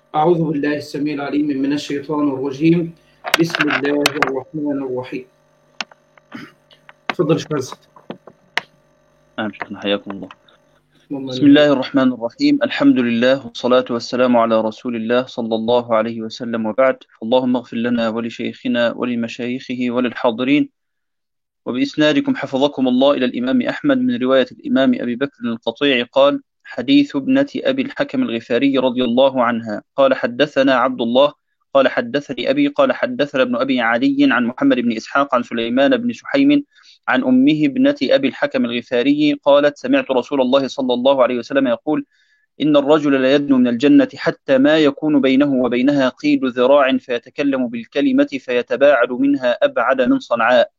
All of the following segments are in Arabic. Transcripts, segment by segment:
أعوذ بالله السميع العليم من الشيطان الرجيم. بسم الله الرحمن الرحيم. تفضل يا شيخ. شكرا، حياكم الله. اللهم بسم آمين. الله الرحمن الرحيم. الحمد لله والصلاة والسلام على رسول الله صلى الله عليه وسلم، وبعد. اللهم اغفر لنا ولشيخنا ولمشايخه وللحاضرين، وبإسنادكم حفظكم الله إلى الإمام أحمد من رواية الإمام أبي بكر القطيع قال: حديث ابنة أبي الحكم الغفاري رضي الله عنها قال: حدثنا عبد الله قال: حدثني أبي قال: حدثنا ابن أبي عدي عن محمد بن إسحاق عن سليمان بن سحيم عن أمه ابنة أبي الحكم الغفاري قالت: سمعت رسول الله صلى الله عليه وسلم يقول: إن الرجل لا يدنو من الجنة حتى ما يكون بينه وبينها قيد ذراع، فيتكلم بالكلمة فيتباعد منها أبعد من صنعاء.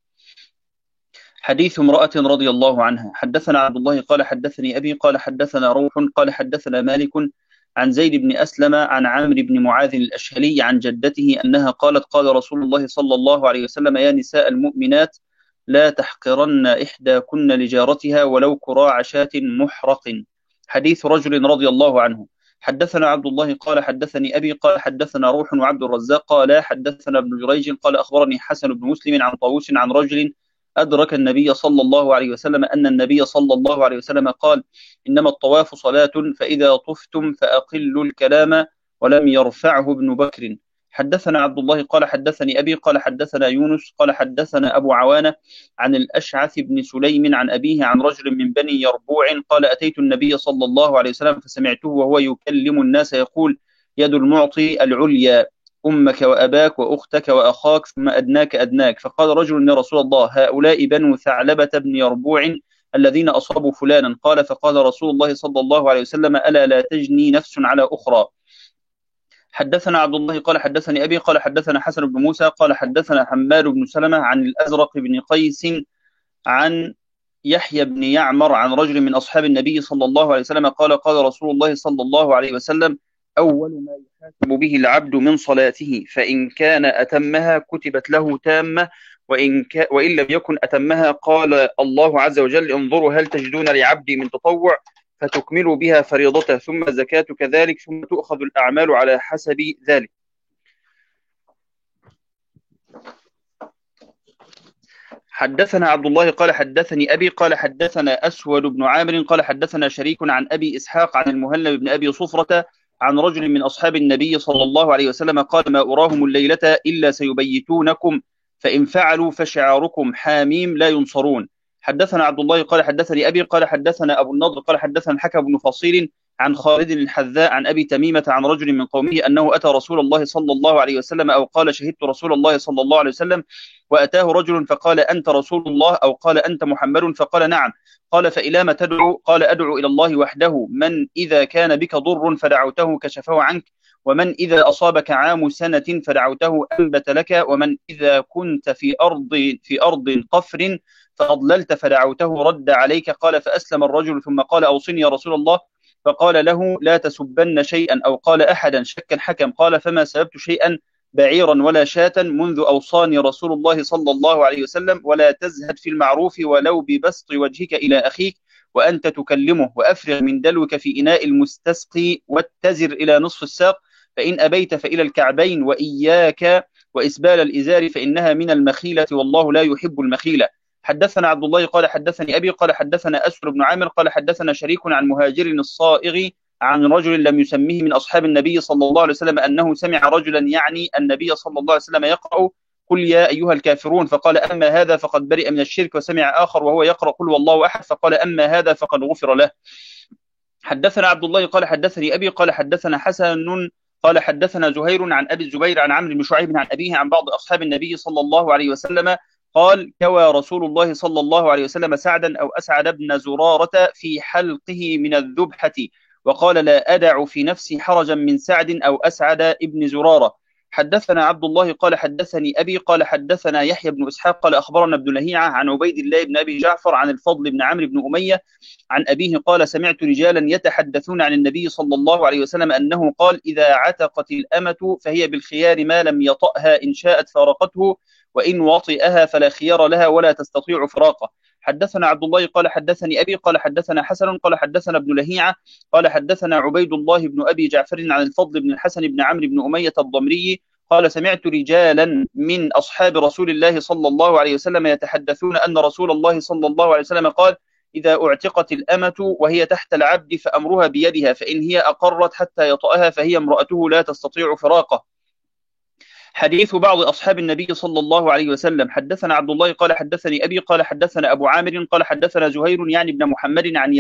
حديث امرأة رضي الله عنها. حدثنا عبد الله قال: حدثني أبي قال: حدثنا روح قال: حدثنا مالك عن زيد بن أسلم عن عامر بن معاذ الأشهلي عن جدته أنها قالت: قال رسول الله صلى الله عليه وسلم: يا نساء المؤمنات، لا تحقرن إحداكن لجارتها ولو كراع شاة محرق. حديث رجل رضي الله عنه. حدثنا عبد الله قال: حدثني أبي قال: حدثنا روح وعبد الرزاق قال: حدثنا ابن جريج قال: أخبرني حسن بن مسلم عن طاووس عن رجل أدرك النبي صلى الله عليه وسلم أن النبي صلى الله عليه وسلم قال: إنما الطواف صلاة، فإذا طفتم فأقلوا الكلام. ولم يرفعه ابن بكر. حدثنا عبد الله قال: حدثني أبي قال: حدثنا يونس قال: حدثنا أبو عوانة عن الأشعث بن سليم عن أبيه عن رجل من بني يربوع قال: أتيت النبي صلى الله عليه وسلم فسمعته وهو يكلم الناس يقول: يد المعطي العليا، أمك وأباك وأختك وأخاك ثم أدناك أدناك. فقال رجل: يا رسول الله، هؤلاء بنو ثعلبة بن يربوع الذين أصابوا فلانا. قال: فقال رسول الله صلى الله عليه وسلم: ألا لا تجني نفس على أخرى. حدثنا عبد الله قال: حدثني أبي قال: حدثنا حسن بن موسى قال: حدثنا حماد بن سلمة عن الأزرق بن قيس عن يحيى بن يعمر عن رجل من أصحاب النبي صلى الله عليه وسلم قال: قال رسول الله صلى الله عليه وسلم: أول ما يحاسب به العبد من صلاته، فإن كان أتمها كتبت له تامة، وإن لم يكن أتمها قال الله عز وجل: انظروا هل تجدون لعبدي من تطوع، فتكملوا بها فريضته، ثم الزكاة كذلك، ثم تؤخذ الأعمال على حسب ذلك. حدثنا عبد الله قال: حدثني أبي قال: حدثنا أسود بن عامر قال: حدثنا شريك عن أبي إسحاق عن المهلب بن أبي صفرة عن رجل من أصحاب النبي صلى الله عليه وسلم قال: ما أراهم الليلة إلا سيبيتونكم، فإن فعلوا فشعاركم حاميم لا ينصرون. حدثنا عبد الله قال: حدثني أبي قال: حدثنا أبو النضر قال: حدثنا الحكم بن فصيل عن خالد الحذاء عن أبي تميمة عن رجل من قومه أنه أتى رسول الله صلى الله عليه وسلم أو قال: شهدت رسول الله صلى الله عليه وسلم، وأتاه رجل فقال: أنت رسول الله؟ أو قال: أنت محمد؟ فقال: نعم. قال: فإلى ما تدعو؟ قال: أدعو إلى الله وحده، من إذا كان بك ضر فدعوته كشفه عنك، ومن إذا أصابك عام سنة فدعوته أنبت لك، ومن إذا كنت في أرض قفر فأضللت فدعوته رد عليك. قال: فأسلم الرجل ثم قال: أوصني يا رسول الله. فقال له: لا تسبن شيئا، أو قال أحدا. شك الحكم قال: فما سببت شيئا بعيرا ولا شاة منذ أوصاني رسول الله صلى الله عليه وسلم: ولا تزهد في المعروف ولو ببسط وجهك إلى أخيك وأنت تكلمه، وأفرغ من دلوك في إناء المستسقي، واتزر إلى نصف الساق، فإن أبيت فإلى الكعبين، وإياك وإسبال الإزار فإنها من المخيلة، والله لا يحب المخيلة. حدثنا عبد الله قال: حدثني أبي قال: حدثنا أسر بن عامر قال: حدثنا شريك عن مهاجر الصائغ عن رجل لم يسميه من أصحاب النبي صلى الله عليه وسلم أنه سمع رجلا يعني النبي صلى الله عليه وسلم يقرأ: قل يا أيها الكافرون، فقال: أما هذا فقد برئ من الشرك. وسمع آخر وهو يقرأ: قل والله أحد، فقال: أما هذا فقد غفر له. حدثنا عبد الله قال: حدثني أبي قال: حدثنا حسن قال: حدثنا زهير عن أبي الزبير عن عمرو بن شعيب عن أبيه عن بعض أصحاب النبي صلى الله عليه وسلم قال: كوى رسول الله صلى الله عليه وسلم سعدا أو أسعد بن زرارة في حلقه من الذبحة، وقال: لا أدع في نفسي حرجا من سعد أو أسعد ابن زرارة. حدثنا عبد الله قال: حدثني أبي قال: حدثنا يحيى بن إسحاق قال: أخبرنا ابن لهيعة عن عبيد الله بن أبي جعفر عن الفضل بن عمرو بن أمية عن أبيه قال: سمعت رجالا يتحدثون عن النبي صلى الله عليه وسلم أنه قال: إذا عتقت الأمة فهي بالخيار ما لم يطأها، إن شاءت فارقته، وإن وطئها فلا خيار لها ولا تستطيع فراقه. حدثنا عبد الله قال حدثني أبي قال حدثنا حسن قال حدثنا ابن لهيعة قال حدثنا عبيد الله بن أبي جعفر عن الفضل بن الحسن بن عمرو بن أمية الضمري قال سمعت رجالا من أصحاب رسول الله صلى الله عليه وسلم يتحدثون أن رسول الله صلى الله عليه وسلم قال إذا اعتقت الأمة وهي تحت العبد فأمرها بيدها، فإن هي أقرت حتى يطأها فهي امرأته لا تستطيع فراقه. حديث بعض أصحاب النبي صلى الله عليه وسلم. حدثنا عبد الله قال حدثني أبي قال حدثنا أبو عامر قال حدثنا زهير يعني ابن محمد عن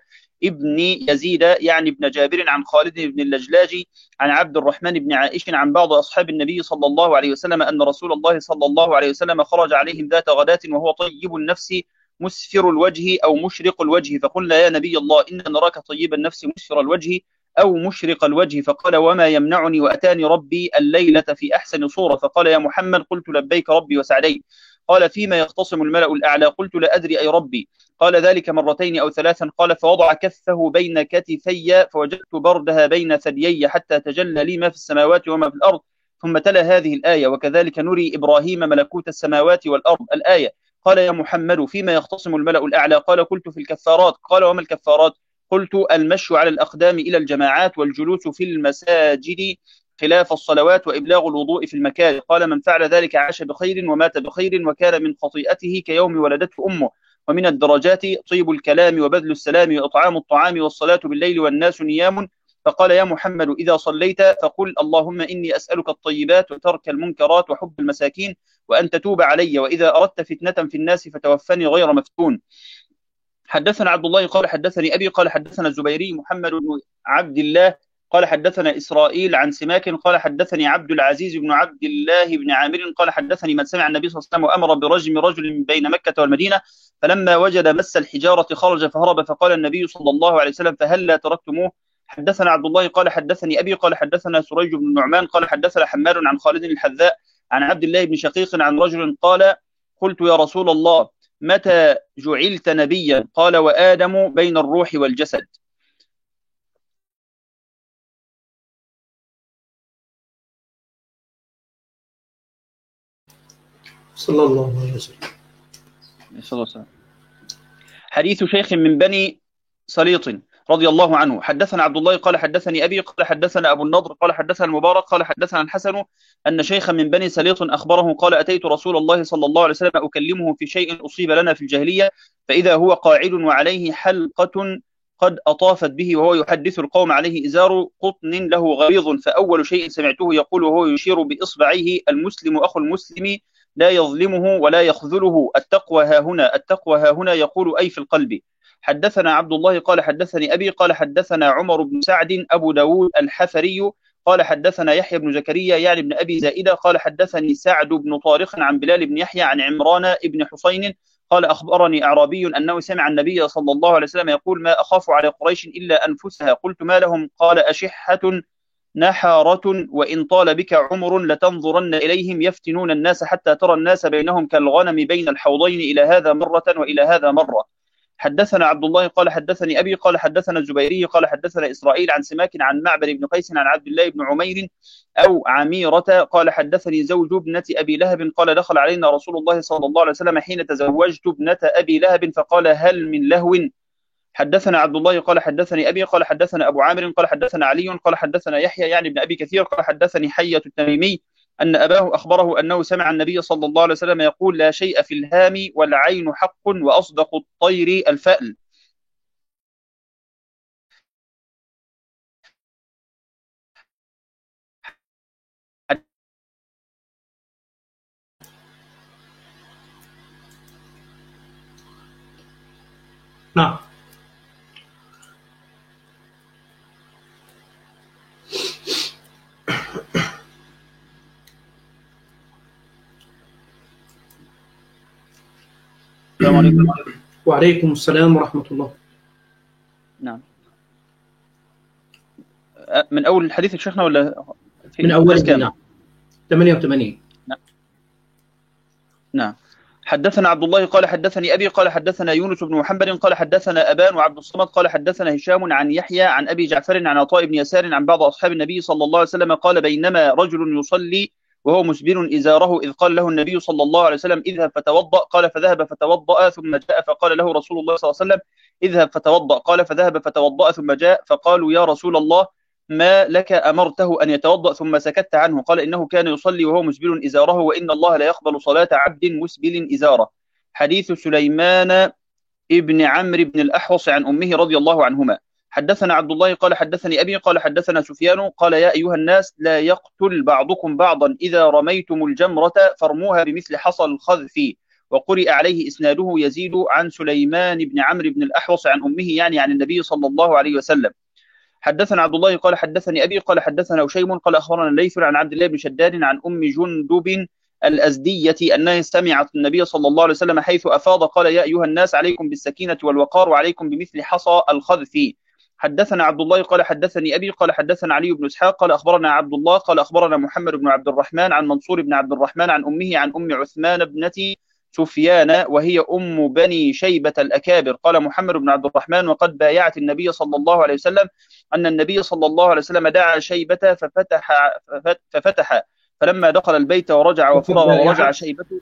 يزيد يعني ابن جابر عن خالد بن اللجلاج عن عبد الرحمن بن عائش عن بعض أصحاب النبي صلى الله عليه وسلم أن رسول الله صلى الله عليه وسلم خرج عليهم ذات غداة وهو طيب النفس مسفر الوجه أو مشرق الوجه، فقلنا يا نبي الله إن نراك طيب النفس مسفر الوجه أو مشرق الوجه، فقال وما يمنعني وأتاني ربي الليلة في أحسن صورة، فقال يا محمد قلت لبيك ربي وسعديك. قال فيما يختصم الملأ الأعلى؟ قلت لا أدري أي ربي. قال ذلك مرتين أو ثلاثا. قال فوضع كفه بين كتفي فوجدت بردها بين ثديي حتى تجلى لي ما في السماوات وما في الأرض، ثم تلا هذه الآية وكذلك نري إبراهيم ملكوت السماوات والأرض الآية. قال يا محمد فيما يختصم الملأ الأعلى؟ قال قلت في الكفارات. قال وما الكفارات؟ قلت المشي على الأقدام إلى الجماعات والجلوس في المساجد خلاف الصلوات وإبلاغ الوضوء في المكاره. قال من فعل ذلك عاش بخير ومات بخير وكان من خطيئته كيوم ولدته أمه. ومن الدرجات طيب الكلام وبذل السلام وإطعام الطعام والصلاة بالليل والناس نيام. فقال يا محمد إذا صليت فقل اللهم إني أسألك الطيبات وترك المنكرات وحب المساكين وأن تتوب علي، وإذا أردت فتنة في الناس فتوفني غير مفتون. حدثنا عبد الله قال حدثني أبي قال حدثنا الزبيري محمد بن عبد الله قال حدثنا إسرائيل عن سماك قال حدثني عبد العزيز بن عبد الله بن عامر قال حدثني من سمع النبي صلى الله عليه وسلم وأمر برجم رجل من بين مكة والمدينة فلما وجد مس الحجارة خرج فهرب، فقال النبي صلى الله عليه وسلم فهل لا تركتموه؟ حدثنا عبد الله قال حدثني أبي قال حدثنا سريج بن النعمان قال حدثنا حماد عن خالد الحذاء عن عبد الله بن شقيق عن رجل قال قلت يا رسول الله متى جعلت نبيا؟ قال وآدم بين الروح والجسد. صلى الله عليه وسلم. حديث شيخ من بني سليط رضي الله عنه. حدثنا عبد الله قال حدثني أبي قال حدثنا أبو النضر قال حدثنا المبارك قال حدثنا الحسن أن شيخا من بني سليط أخبره قال أتيت رسول الله صلى الله عليه وسلم أكلمه في شيء أصيب لنا في الجاهلية، فإذا هو قاعد وعليه حلقة قد أطافت به وهو يحدث القوم عليه إزار قطن له غليظ، فأول شيء سمعته يقول وهو يشير بإصبعيه المسلم أخو المسلم لا يظلمه ولا يخذله، التقوى ها هنا التقوى ها هنا، يقول أي في القلب. حدثنا عبد الله قال حدثني أبي قال حدثنا عمر بن سعد أبو داود الحفري قال حدثنا يحيى بن زكريا يعني بن أبي زائدة قال حدثني سعد بن طارق عن بلال بن يحيى عن عمران بن حسين قال أخبرني أعرابي أنه سمع النبي صلى الله عليه وسلم يقول ما أخاف على قريش إلا أنفسها. قلت ما لهم؟ قال أشحة نحارة وإن طال بك عمر لتنظرن إليهم يفتنون الناس حتى ترى الناس بينهم كالغنم بين الحوضين إلى هذا مرة وإلى هذا مرة. حدثنا عبد الله قال حدثني أبي قال حدثنا الزبيري قال حدثنا إسرائيل عن سماك عن معبر بن قيس عن عبد الله بن عمير أو عميرة قال حدثني زوج ابنة أبي لهب قال دخل علينا رسول الله صلى الله عليه وسلم حين تزوجت ابنة أبي لهب فقال هل من لهو؟ حدثنا عبد الله قال حدثني أبي قال حدثنا أبو عامر قال حدثنا علي قال حدثنا يحيى يعني ابن أبي كثير قال حدثني حية التميمي أن أباه أخبره أنه سمع النبي صلى الله عليه وسلم يقول لا شيء في الهام والعين حق وأصدق الطير الفأل. نعم. السلام عليكم. وعليكم السلام ورحمة الله. نعم. من أول الحديث شيخنا ولا من أول؟ نعم. 88. نعم. حدثنا عبد الله قال حدثني أبي قال حدثنا يونس بن محمد قال حدثنا أبان وعبد الصمد قال حدثنا هشام عن يحيى عن أبي جعفر عن عطاء بن يسار عن بعض أصحاب النبي صلى الله عليه وسلم قال بينما رجل يصلي وهو مسبل إزاره، إذ قال له النبي صلى الله عليه وسلم اذهب فتوضأ، قال فذهب فتوضأ، ثم جاء فقال له رسول الله صلى الله عليه وسلم اذهب فتوضأ، قال فذهب فتوضأ، ثم جاء فقالوا يا رسول الله ما لك أمرته أن يتوضأ ثم سكت عنه؟ قال إنه كان يصلي وهو مسبل إزاره، وإن الله لا يقبل صلاة عبد مسبل إزاره. حديث سليمان ابن عمرو بن الأحوص عن أمه رضي الله عنهما. حدثنا عبد الله قال حدثني أبي قال حدثنا سفيان قال يا أيها الناس لا يقتل بعضكم بعضا إذا رميتم الجمرة فارموها بمثل حصى الخذف. وقرئ عليه إسناده يزيد عن سليمان بن عمرو بن الأحوص عن أمه، يعني عن النبي صلى الله عليه وسلم. حدثنا عبد الله قال حدثني أبي قال حدثنا هشيم قال أخبرنا الليث عن عبد الله بن شداد عن أم جندب الأزدية أنها سمعت النبي صلى الله عليه وسلم حيث أفاض قال يا أيها الناس عليكم بالسكينة والوقار وعليكم بمثل حصى الخذف. حدثنا عبد الله قال حدثني أبي قال حدثنا علي بن إسحاق قال أخبرنا عبد الله قال أخبرنا محمد بن عبد الرحمن عن منصور بن عبد الرحمن عن أمه عن أم عثمان ابنة سفيان وهي أم بني شيبة الأكابر. قال محمد بن عبد الرحمن وقد بايعت النبي صلى الله عليه وسلم أن النبي صلى الله عليه وسلم دعا شيبة ففتح فلما دخل البيت ورجع وفرغ ورجع شيبته.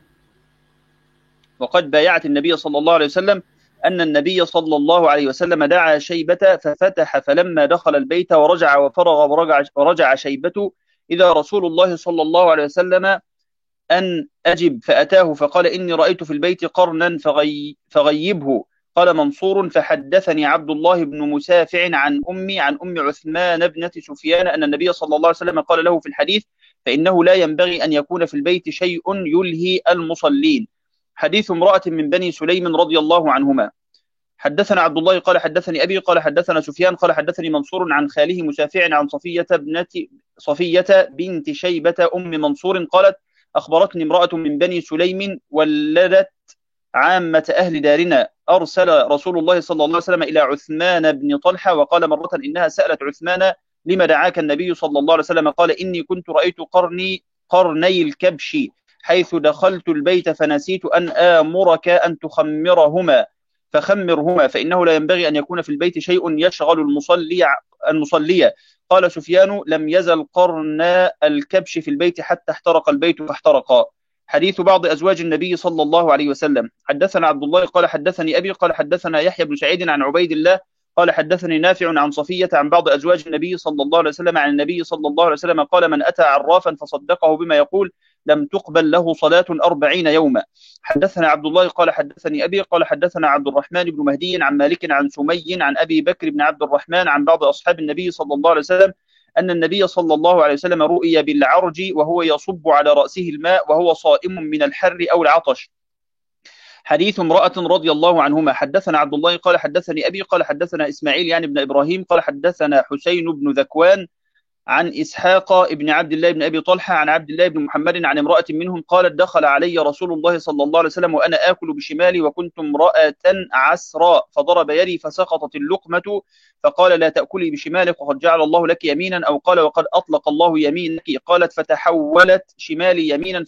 وقد بايعت النبي صلى الله عليه وسلم أن النبي صلى الله عليه وسلم دعا شيبة ففتح فلما دخل البيت ورجع وفرغ ورجع شيبته إذا رسول الله صلى الله عليه وسلم أن أجب فأتاه فقال إني رأيت في البيت قرنا فغيبه. قال منصور فحدثني عبد الله بن مسافع عن أم عثمان بنة سفيان أن النبي صلى الله عليه وسلم قال له في الحديث فإنه لا ينبغي أن يكون في البيت شيء يلهي المصلين. حديث امرأة من بني سليم رضي الله عنهما. حدثنا عبد الله قال حدثني أبي قال حدثنا سفيان قال حدثني منصور عن خاله مسافع عن صفية بنت شيبة أم منصور قالت أخبرتني امرأة من بني سليم ولدت عامة أهل دارنا أرسل رسول الله صلى الله عليه وسلم إلى عثمان بن طلحة وقال مرة إنها سألت عثمان لما دعاك النبي صلى الله عليه وسلم؟ قال إني كنت رأيت قرني الكبش حيث دخلت البيت فنسيت أن آمرك أن تخمرهما فخمرهما فإنه لا ينبغي أن يكون في البيت شيء يشغل المصلي. قال سفيان لم يزل قرن الكبش في البيت حتى احترق البيت فاحترقا. حديث بعض أزواج النبي صلى الله عليه وسلم. حدثنا عبد الله قال حدثني أبي قال حدثنا يحيى بن سعيد عن عبيد الله قال حدثني نافع عن صفية عن بعض أزواج النبي صلى الله عليه وسلم عن النبي صلى الله عليه وسلم قال من أتى عرافا فصدقه بما يقول لم تقبل له صلاة 40 يوما. حدثنا عبد الله قال حدثني أبي قال حدثنا عبد الرحمن بن مهدي عن مالك عن سمي عن أبي بكر بن عبد الرحمن عن بعض أصحاب النبي صلى الله عليه وسلم أن النبي صلى الله عليه وسلم رؤي بالعرج وهو يصب على رأسه الماء وهو صائم من الحر أو العطش. حديث امرأة رضي الله عنهما. حدثنا عبد الله قال حدثني أبي قال حدثنا إسماعيل يعني بن إبراهيم قال حدثنا حسين بن ذكوان عن إسحاق ابن عبد الله بن أبي طلحة عن عبد الله بن محمد عن امرأة منهم قالت دخل علي رسول الله صلى الله عليه وسلم وأنا آكل بشمالي وكنت امرأة عسراء فضرب يدي فسقطت اللقمة فقال لا تأكلي بشمالك وقد جعل الله لك يمينا أو قال وقد أطلق الله يمينك. قالت فتحولت شمالي يمينا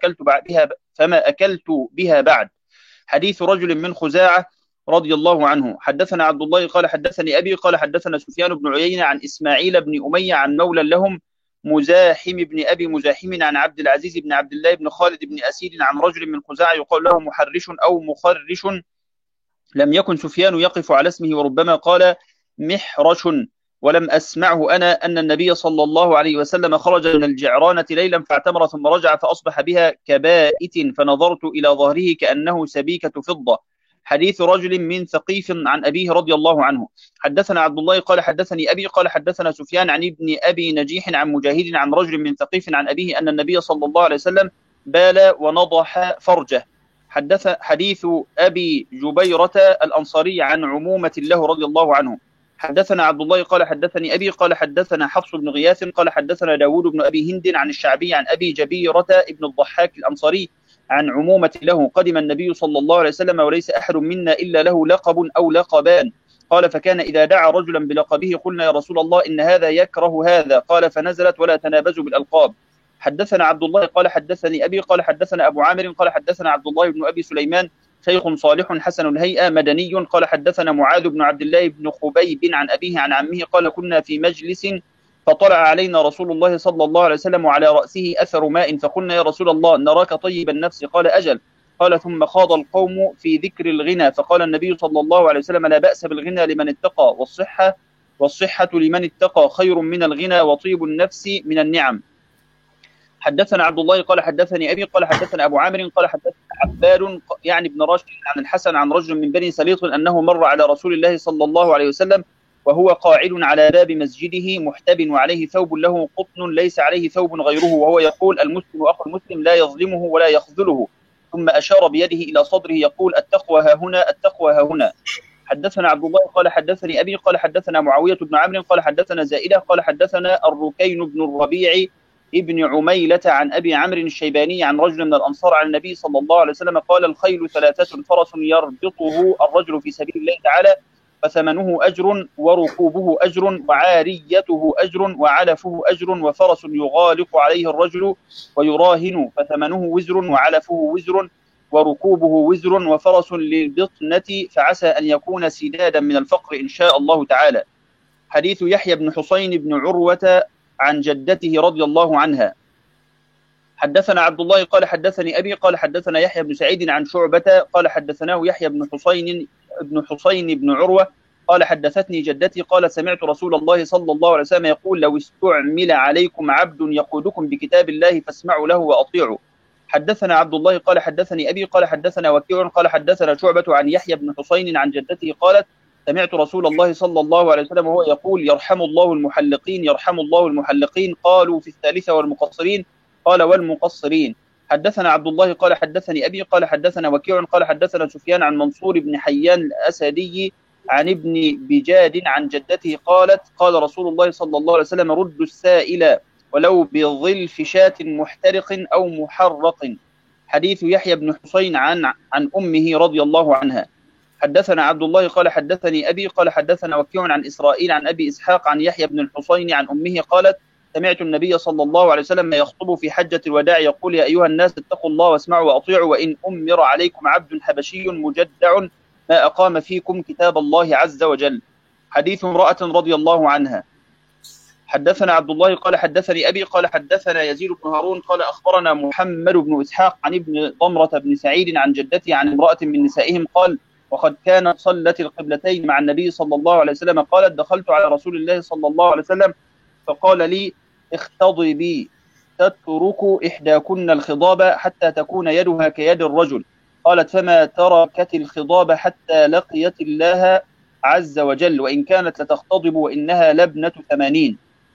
فما أكلت بها بعد. حديث رجل من خزاعة رضي الله عنه. حدثنا عبد الله قال حدثني أبي قال حدثنا سفيان بن عيينة عن إسماعيل بن أمية عن مولى لهم مزاحم بن أبي مزاحم عن عبد العزيز بن عبد الله بن خالد بن أسيد عن رجل من خزاعة يقال له محرش أو مخرش. لم يكن سفيان يقف على اسمه وربما قال محرش. ولم أسمعه أنا أن النبي صلى الله عليه وسلم خرج من الجعرانة ليلا فاعتمر ثم رجع فأصبح بها كبائت فنظرت إلى ظهره كأنه سبيكة فضة. حديث رجل من ثقيف عن أبيه رضي الله عنه. حدثنا عبد الله قال حدثني أبي قال حدثنا سفيان عن ابن أبي نجيح عن مجاهد عن رجل من ثقيف عن أبيه أن النبي صلى الله عليه وسلم بال ونضح فرجه. حديث أبي جبيرة الأنصاري عن عمومة له رضي الله عنه. حدثنا عبد الله قال حدثني أبي قال حدثنا حفص بن غياث قال حدثنا داود بن أبي هند عن الشعبي عن أبي جبيرة ابن الضحاك الأنصاري عن عمومة له قدم النبي صلى الله عليه وسلم وليس أحد منا إلا له لقب أو لقبان. قال فكان إذا دعا رجلا بلقبه قلنا يا رسول الله إن هذا يكره هذا قال فنزلت ولا تنابزوا بالألقاب. حدثنا عبد الله قال حدثني أبي قال حدثنا أبو عامر قال حدثنا عبد الله بن أبي سليمان شيخ صالح حسن الهيئة مدني قال حدثنا معاذ بن عبد الله بن خبيب عن أبيه عن عمه قال كنا في مجلس فطلع علينا رسول الله صلى الله عليه وسلم وعلى رأسه أثر ماء، فقلنا يا رسول الله نراك طيب النفس، قال أجل. قال ثم خاض القوم في ذكر الغنى، فقال النبي صلى الله عليه وسلم لا بأس بالغنى لمن اتقى، والصحة لمن اتقى خير من الغنى، وطيب النفس من النعم. حدثنا عبد الله قال حدثني أبي قال حدثنا أبو عامر قال حدثنا عباد يعني ابن راشد عن الحسن عن رجل من بني سليط أنه مر على رسول الله صلى الله عليه وسلم وهو قاعد على باب مسجده محتب وعليه ثوب له قطن ليس عليه ثوب غيره، وهو يقول المسلم أخو المسلم لا يظلمه ولا يخذله، ثم أشار بيده إلى صدره يقول التقوى ها هنا التقوى ها هنا. حدثنا عبد الله قال حدثني أبي قال حدثنا معاوية بن عمرو قال حدثنا زائدة قال حدثنا الركين بن الربيع ابن عميلة عن أبي عمرو الشيباني عن رجل من الأنصار عن النبي صلى الله عليه وسلم قال الخيل ثلاثة، فرس يربطه الرجل في سبيل الله تعالى فثمنه أجر وركوبه أجر وعاريته أجر وعلفه أجر، وفرس يغالق عليه الرجل ويراهن فثمنه وزر وعلفه وزر وركوبه وزر، وفرس للبطنة فعسى أن يكون سدادا من الفقر إن شاء الله تعالى. حديث يحيى بن حسين بن عروة عن جدته رضي الله عنها. حدثنا عبد الله قال حدثني أبي قال حدثنا يحيى بن سعيد عن شعبة قال حدثناه يحيى بن حسين بن عروة قال حدثتني جدتي قال سمعت رسول الله صلى الله عليه وسلم يقول لو استعمل عليكم عبد يقودكم بكتاب الله فاسمعوا له وأطيعوا. حدثنا عبد الله قال حدثني أبي قال حدثنا وكيع قال حدثنا شعبة عن يحيى بن حسين عن جدته قالت سمعت رسول الله صلى الله عليه وسلم وهو يقول يرحم الله المحلقين يرحم الله المحلقين، قالوا في الثالثة والمقصرين قال والمقصرين. حدثنا عبد الله قال حدثني أبي قال حدثنا وكيع قال حدثنا سفيان عن منصور بن حيان الأسدي عن ابن بجاد عن جدته قالت قال رسول الله صلى الله عليه وسلم ردوا السائل ولو بظلف شاة محترق أو محرق. حديث يحيى بن حسين عن أمه رضي الله عنها. حدثنا عبد الله قال حدثني أبي قال حدثنا وكيع عن إسرائيل عن أبي إسحاق عن يحيى بن الحسين عن أمه قالت سمعت النبي صلى الله عليه وسلم يخطب في حجة الوداع يقول يا أيها الناس اتقوا الله واسمعوا وأطيعوا وإن أمر عليكم عبد حبشي مجدع ما أقام فيكم كتاب الله عز وجل. حديث امرأة رضي الله عنها. حدثنا عبد الله قال حدثني أبي قال حدثنا يزيد بن هارون قال أخبرنا محمد بن إسحاق عن ابن ضمرة بن سعيد عن جدته عن امرأة من نسائهم قال وقد كانت صلت القبلتين مع النبي صلى الله عليه وسلم قالت دخلت على رسول الله صلى الله عليه وسلم فقال لي اختضبي تترك إحداكن الخضاب حتى تكون يدها كيد الرجل، قالت فما تركت الخضاب حتى لقيت الله عز وجل وإن كانت لتختضب وإنها لبنة 80.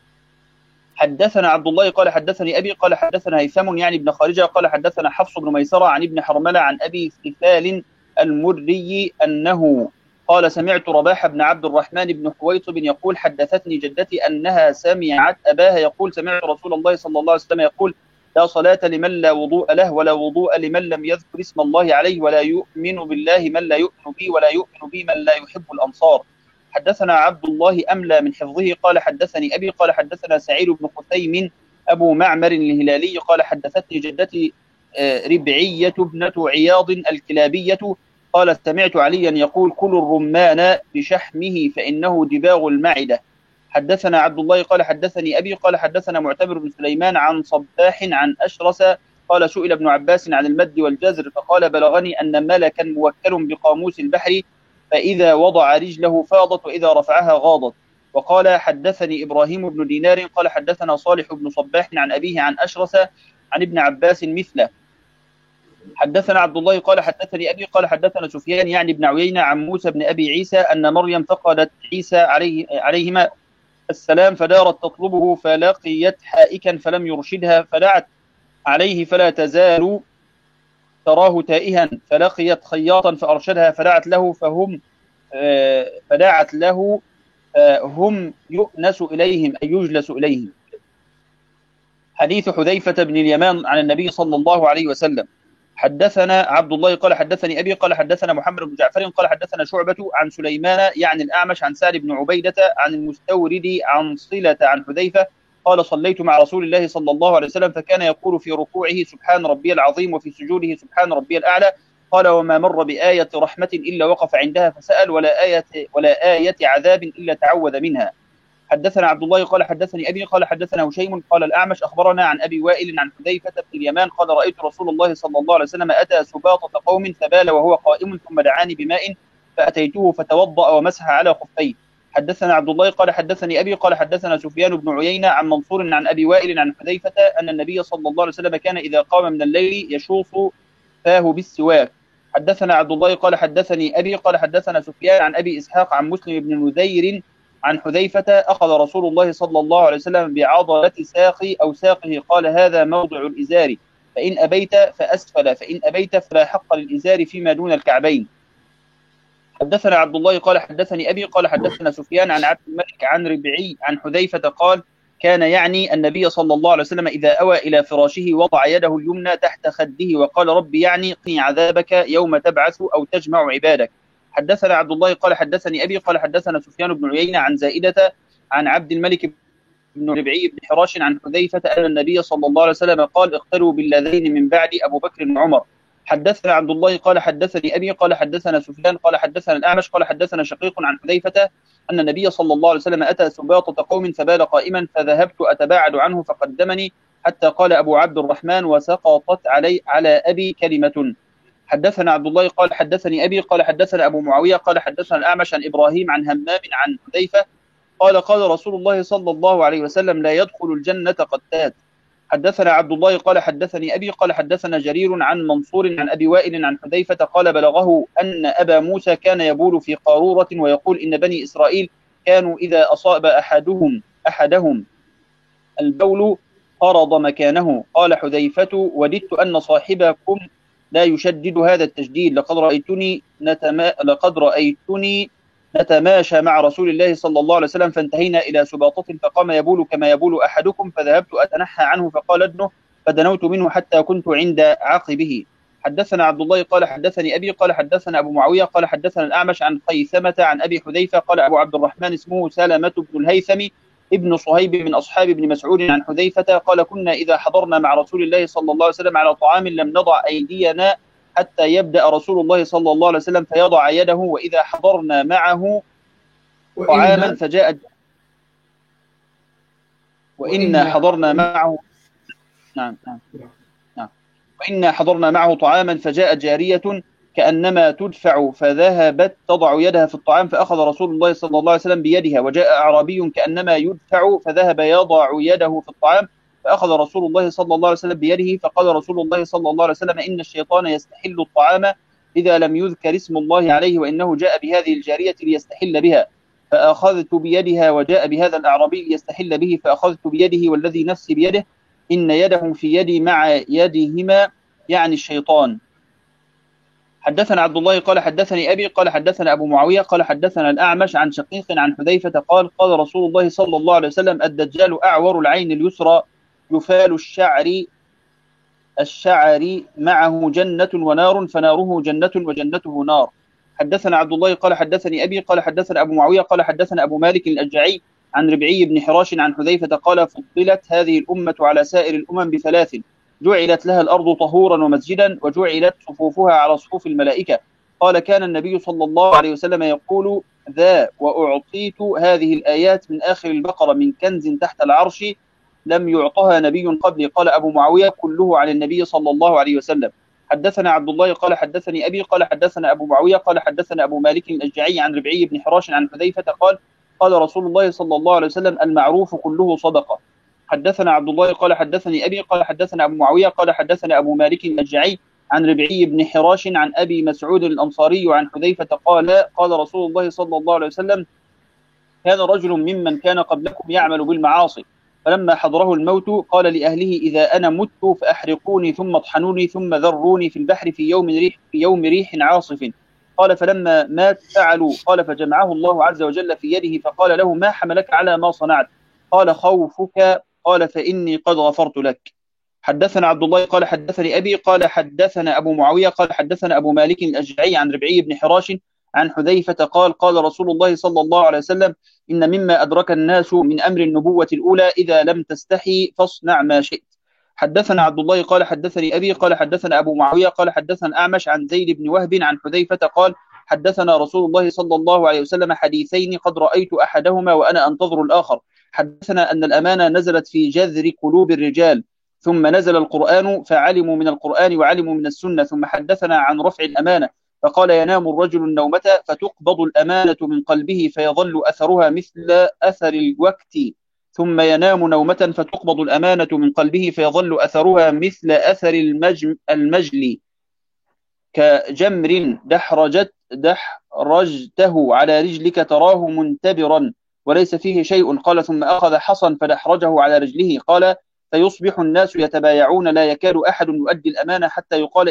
حدثنا عبد الله قال حدثني أبي قال حدثنا هيثم يعني ابن خارجة قال حدثنا حفص بن ميسرة عن ابن حرملة عن أبي ثفال المري أنه قال سمعت رباح بن عبد الرحمن بن حويطب يقول حدثتني جدتي أنها سمعت أباها يقول سمعت رسول الله صلى الله عليه وسلم يقول لا صلاة لمن لا وضوء له ولا وضوء لمن لم يذكر اسم الله عليه ولا يؤمن بالله من لا يؤمن بي ولا يؤمن بي من لا يحب الأنصار. حدثنا عبد الله أملى من حفظه قال حدثني أبي قال حدثنا سعيد بن خثيم أبو معمر الهلالي قال حدثتني جدتي ربعية ابنة عياض الكلابية قال سمعت عليا يقول كل الرمان بشحمه فإنه دباغ المعدة. حدثنا عبد الله قال حدثني أبي قال حدثنا معتمر بن سليمان عن صباح عن أشرس قال سئل ابن عباس عن المد والجزر فقال بلغني أن ملكا موكل بقاموس البحر فإذا وضع رجله فاضت وإذا رفعها غاضت. وقال حدثني إبراهيم بن دينار قال حدثنا صالح بن صباح عن أبيه عن أشرس عن ابن عباس مثله. حدثنا عبد الله قال حدثني أبي قال حدثنا سفيان يعني ابن عيينة عن موسى بن أبي عيسى أن مريم فقدت عيسى عليهما السلام فدارت تطلبه فلقيت حائكا فلم يرشدها فدعت عليه فلا تزال تراه تائها فلقيت خياطا فأرشدها فدعت له هم يؤنس إليهم أي يجلس إليهم. حديث حذيفة بن اليمان عن النبي صلى الله عليه وسلم. حدثنا عبد الله قال حدثني أبي قال حدثنا محمد بن جعفر قال حدثنا شعبة عن سليمان يعني الأعمش عن سعد بن عبيدة عن المستورد عن صلة عن حذيفة قال صليت مع رسول الله صلى الله عليه وسلم فكان يقول في ركوعه سبحان ربي العظيم وفي سجوده سبحان ربي الأعلى قال وما مر بآية رحمة إلا وقف عندها فسأل ولا آية عذاب إلا تعوذ منها. حدثنا عبد الله قال حدثني أبي قال حدثنا هشيم قال الأعمش أخبرنا عن أبي وائل عن حذيفة بن اليمان قال رأيت رسول الله صلى الله عليه وسلم أتى سباطة قوم فبال وهو قائم ثم دعاني بماء فأتيته فتوضأ ومسح على خفيه. حدثنا عبد الله قال حدثني أبي قال حدثنا سفيان بن عيينة عن منصور عن أبي وائل عن حذيفة أن النبي صلى الله عليه وسلم كان إذا قام من الليل يشوف فاه بالسواك. حدثنا عبد الله قال حدثني أبي قال حدثنا سفيان عن أبي إسحاق عن مسلم بن نذير عن حذيفة أخذ رسول الله صلى الله عليه وسلم بعضلة ساقي أو ساقه قال هذا موضع الإزار فإن أبيت فأسفل فإن أبيت فلا حق للإزار فيما دون الكعبين. حدثنا عبد الله قال حدثني أبي قال حدثنا سفيان عن عبد الملك عن ربعي عن حذيفة قال كان يعني النبي صلى الله عليه وسلم إذا أوى إلى فراشه وضع يده اليمنى تحت خده وقال رب يعني قني عذابك يوم تبعث أو تجمع عبادك. حدثنا عبد الله قال حدثني أبي قال حدثنا سفيان بن عيينة عن زائدة عن عبد الملك بن ربعي بن حراش عن حذيفة أن النبي صلى الله عليه وسلم قال اقتلوا بالذين من بعد أبو بكر وعمر. حدثنا عبد الله قال حدثني أبي قال حدثنا سفيان قال حدثنا الأعمش قال حدثنا شقيق عن حذيفة أن النبي صلى الله عليه وسلم أتى سباطة قوم فبال قائما فذهبت أتباعد عنه فقدمني حتى قال أبو عبد الرحمن وسقطت على أبي كلمة. حدثنا عبد الله قال حدثني أبي قال حدثنا أبو معاوية قال حدثنا الأعمش عن إبراهيم عن همام عن حذيفة قال قال رسول الله صلى الله عليه وسلم لا يدخل الجنة قتات. حدثنا عبد الله قال حدثني أبي قال حدثنا جرير عن منصور عن أبي وائل عن حذيفة قال بلغه أن أبا موسى كان يبول في قارورة ويقول إن بني إسرائيل كانوا إذا أصاب أحدهم البول قرض مكانه. قال حذيفة وددت أن صاحبكم لا يشدد هذا التشديد لقد رأيتني نتماشى مع رسول الله صلى الله عليه وسلم فانتهينا إلى سباطة فقام يبول كما يبول أحدكم فذهبت أتنحى عنه فقال ادنه فدنوت منه حتى كنت عند عقبه. حدثنا عبد الله قال حدثني أبي قال حدثنا أبو معاوية قال حدثنا الأعمش عن خيثمة عن أبي حذيفة قال أبو عبد الرحمن اسمه سلمة بن الهيثم ابن صهيب من أصحاب ابن مسعود عن حذيفة قال كنا إذا حضرنا مع رسول الله صلى الله عليه وسلم على طعام لم نضع أيدينا حتى يبدأ رسول الله صلى الله عليه وسلم فيضع يده وإذا حضرنا معه طعاما فجاء وإن حضرنا معه وإن حضرنا معه طعاما فجاء جارية كأنما تدفع فذهبت تضع يدها في الطعام فأخذ رسول الله صلى الله عليه وسلم بيدها وجاء أعرابي كأنما يدفع فذهب يضع يده في الطعام فأخذ رسول الله صلى الله عليه وسلم بيده فقال رسول الله صلى الله عليه وسلم إن الشيطان يستحل الطعام إذا لم يذكر اسم الله عليه وإنه جاء بهذه الجارية ليستحل بها فأخذت بيدها وجاء بهذا الأعرابي ليستحل به فأخذت بيده والذي نفسي بيده إن يدهم في يدي مع يدهما يعني الشيطان. حدثنا عبد الله قال حدثني أبي قال حدثنا أبو معاوية قال حدثنا الأعمش عن شقيق عن حذيفة قال قال رسول الله صلى الله عليه وسلم الدجال أعور العين اليسرى يفال الشعر معه جنة ونار فناره جنة وجنته نار. حدثنا عبد الله قال حدثني أبي قال حدثنا أبو معاوية قال حدثنا أبو مالك الأشجعي عن ربعي بن حراش عن حذيفة قال فضلت هذه الأمة على سائر الأمم بثلاث جعلت لها الأرض طهورا ومسجدا وجعلت صفوفها على صفوف الملائكة. قال كان النبي صلى الله عليه وسلم يقول ذا وأعطيت هذه الآيات من آخر البقرة من كنز تحت العرش لم يعطها نبي قبلي. قال أبو معاوية كله عن النبي صلى الله عليه وسلم. حدثنا عبد الله قال حدثني أبي قال حدثنا أبو معاوية قال حدثنا أبو مالك الأشجعي عن ربعي بن حراش عن حذيفة قال قال رسول الله صلى الله عليه وسلم المعروف كله صدقة. حدثنا عبد الله قال حدثني أبي قال حدثنا أبو معاوية قال حدثنا أبو مالك الأشجعي عن ربعي بن حراش عن أبي مسعود الأنصاري عن حذيفة قال قال رسول الله صلى الله عليه وسلم كان رجل ممن كان قبلكم يعمل بالمعاصي فلما حضره الموت قال لأهله إذا أنا مت فأحرقوني ثم اطحنوني ثم ذروني في البحر في يوم ريح عاصف. قال فلما مات فعلوا قال فجمعه الله عز وجل في يده فقال له ما حملك على ما صنعت قال خوفك قال فإني قد غفرت لك. حدثنا عبد الله قال حدثني أبي قال حدثنا أبو معاوية قال حدثنا أبو مالك الأشجعي عن ربعي بن حراش عن حذيفة قال قال رسول الله صلى الله عليه وسلم إن مما أدرك الناس من أمر النبوة الأولى إذا لم تستحي فاصنع ما شئت. حدثنا عبد الله قال حدثني أبي قال حدثنا أبو معاوية قال حدثنا أعمش عن زيد بن وهب عن حذيفة قال حدثنا رسول الله صلى الله عليه وسلم حديثين قد رأيت أحدهما وأنا أنتظر الآخر. حدثنا أن الأمانة نزلت في جذر قلوب الرجال، ثم نزل القرآن فعلموا من القرآن وعلموا من السنة. ثم حدثنا عن رفع الأمانة فقال ينام الرجل النومة فتقبض الأمانة من قلبه فيظل أثرها مثل أثر الوقت، ثم ينام نومة فتقبض الأمانة من قلبه فيظل أثرها مثل أثر المجل كجمر دحرجته على رجلك تراه منتبرا وليس فيه شيء. قال ثم أخذ حصا فدحرجه على رجله. قال فيصبح الناس يتبايعون لا يكاد أحد يؤدي الأمانة حتى يقال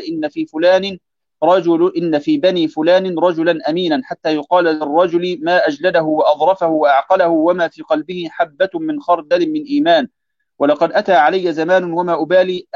إن في بني فلان رجلا أمينا، حتى يقال للرجل ما أجلده وأظرفه وأعقله وما في قلبه حبة من خردل من إيمان. ولقد أتى علي زمان وما أبالي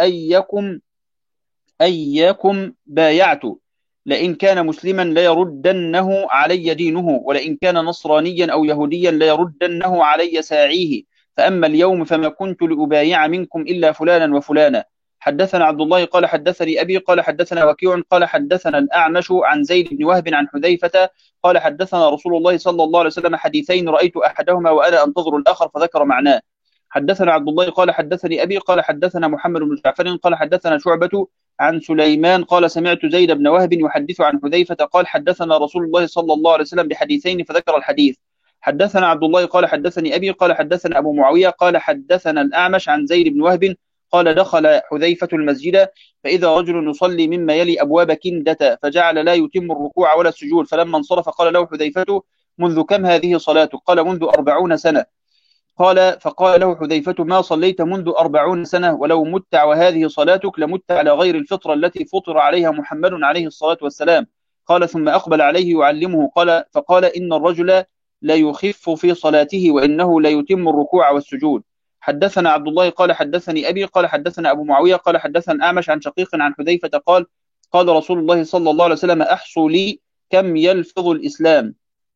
أيكم بايعت، لئن كان مسلما ليردنه علي دينه، ولئن كان نصرانيا أو يهوديا ليردنه علي ساعيه. فأما اليوم فما كنت لأبايع منكم إلا فلانا وفلانا. حدثنا عبد الله قال حدثني أبي قال حدثنا وكيع قال حدثنا الأعمش عن زيد بن وهب عن حذيفة قال حدثنا رسول الله صلى الله عليه وسلم حديثين رأيت أحدهما وأنا أنتظر الآخر فذكر معناه. حدثنا عبد الله قال حدثني أبي قال حدثنا محمد بن جعفر قال حدثنا شعبة عن سليمان قال سمعت زيد بن وهب يحدث عن حذيفة قال حدثنا رسول الله صلى الله عليه وسلم بحديثين فذكر الحديث. حدثنا عبد الله قال حدثني أبي قال حدثنا أبو معاوية قال حدثنا الأعمش عن زيد بن وهب قال دخل حذيفة المسجد فإذا رجل يصلي مما يلي أبواب كندة فجعل لا يتم الركوع ولا السجود، فلما انصرف قال له حذيفة منذ كم هذه صلاتك؟ قال منذ 40 سنة. فقال له حذيفة ما صليت منذ 40 سنة، ولو مت وهذه صلاتك لمت على غير الفطرة التي فطر عليها محمد عليه الصلاة والسلام. قال ثم أقبل عليه يعلمه فقال إن الرجل لا يخف في صلاته وإنه لا يتم الركوع والسجود. حدثنا عبد الله قال حدثني أبي قال حدثنا أبو معاوية قال حدثنا أعمش عن شقيق عن حذيفة قال رسول الله صلى الله عليه وسلم أحصوا لي كم يلفظ الإسلام.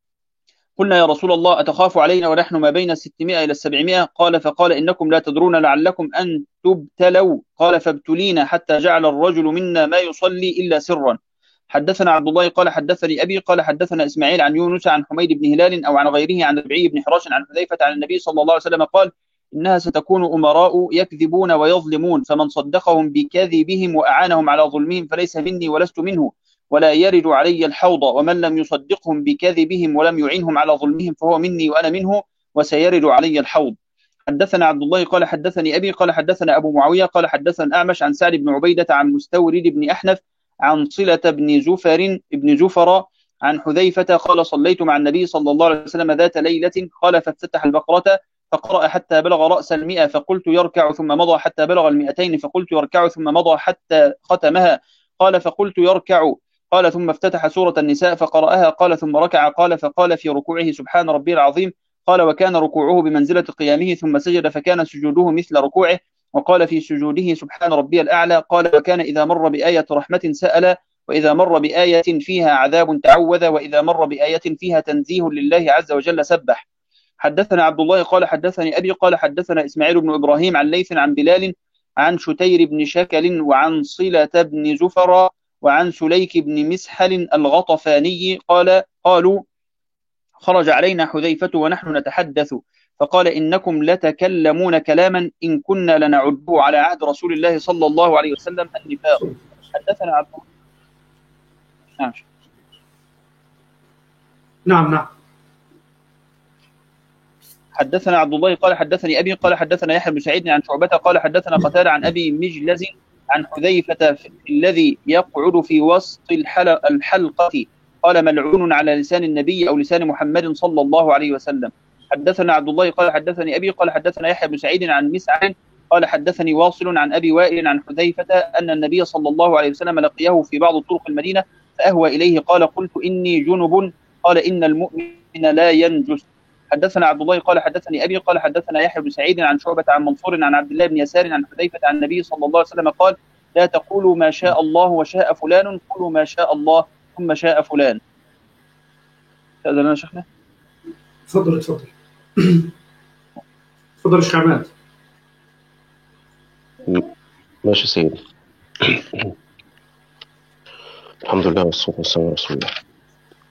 قلنا يا رسول الله أتخاف علينا ونحن ما بين 600 إلى 700؟ فقال إنكم لا تدرون لعلكم أن تبتلوا. قال فابتلينا حتى جعل الرجل منا ما يصلي إلا سرا. حدثنا عبد الله قال حدثني أبي قال حدثنا إسماعيل عن يونس عن حميد بن هلال أو عن غيره عن ربعي بن حراش عن حذيفة عن النبي صلى الله عليه وسلم قال إنها ستكون أمراء يكذبون ويظلمون، فمن صدقهم بكذبهم وأعانهم على ظلمهم فليس مني ولست منه، ولا يرد علي الحوض، ومن لم يصدقهم بكذبهم ولم يعينهم على ظلمهم فهو مني وأنا منه وسيرد علي الحوض. حدثنا عبد الله قال حدثني أبي قال حدثنا أبو معاوية قال حدثنا الأعمش عن سعد بن عبيدة عن مستورد بن أحنف عن صلة بن زفر عن حذيفة قال صليت مع النبي صلى الله عليه وسلم ذات ليلة قال فافتتح البقرة فقرأ حتى بلغ رأس 100 فقلت يركع ثم مضى حتى بلغ 200 فقلت يركع ثم مضى حتى ختمها قال فقلت يركع قال ثم افتتح سورة النساء فقرأها قال ثم ركع قال فقال في ركوعه سبحان ربي العظيم قال وكان ركوعه بمنزلة قيامه ثم سجد فكان سجوده مثل ركوعه وقال في سجوده سبحان ربي الأعلى قال وكان إذا مر بآية رحمة سأل وإذا مر بآية فيها عذاب تعوذ وإذا مر بآية فيها تنزيه لله عز وجل سبح. حدثنا عبد الله قال حدثني أبي قال حدثنا إسماعيل بن إبراهيم عن ليث عن بلال عن شتير بن شكل وعن صلة بن زفر وعن سليك بن مسحل الغطفاني قالوا خرج علينا حذيفة ونحن نتحدث فقال إنكم لتكلمون كلاما إن كنا لنعده على عهد رسول الله صلى الله عليه وسلم النفاق. حدثنا عبد الله نعم حدثنا عبد الله قال حدثني أبي قال حدثنا يحيى بن سعيد عن شعبة قال حدثنا قتادة عن أبي مجلز عن حذيفة الذي يقعد في وسط الحلقة قال ملعون على لسان النبي أو لسان محمد صلى الله عليه وسلم. حدثنا عبد الله قال حدثني أبي قال حدثنا يحيى بن سعيد عن مسعر قال حدثني واصل عن أبي وائل عن حذيفة أن النبي صلى الله عليه وسلم لقيه في بعض طرق المدينة فأهوى إليه قال قلت إني جنب قال إن المؤمن لا ينجس. حدثنا عبد الله قال حدثني أبي قال حدثنا يحيى بن سعيد عن شعبة عن منصور عن عبد الله بن يسار عن حذيفة عن النبي صلى الله عليه وسلم قال لا تقولوا ما شاء الله وشاء فلان قولوا ما شاء الله ثم شاء فلان. هذا لنا شيخنا. تفضل تفضل شيخ عماد. ماشي سيدي. الحمد لله والصلاة والسلام على رسول الله.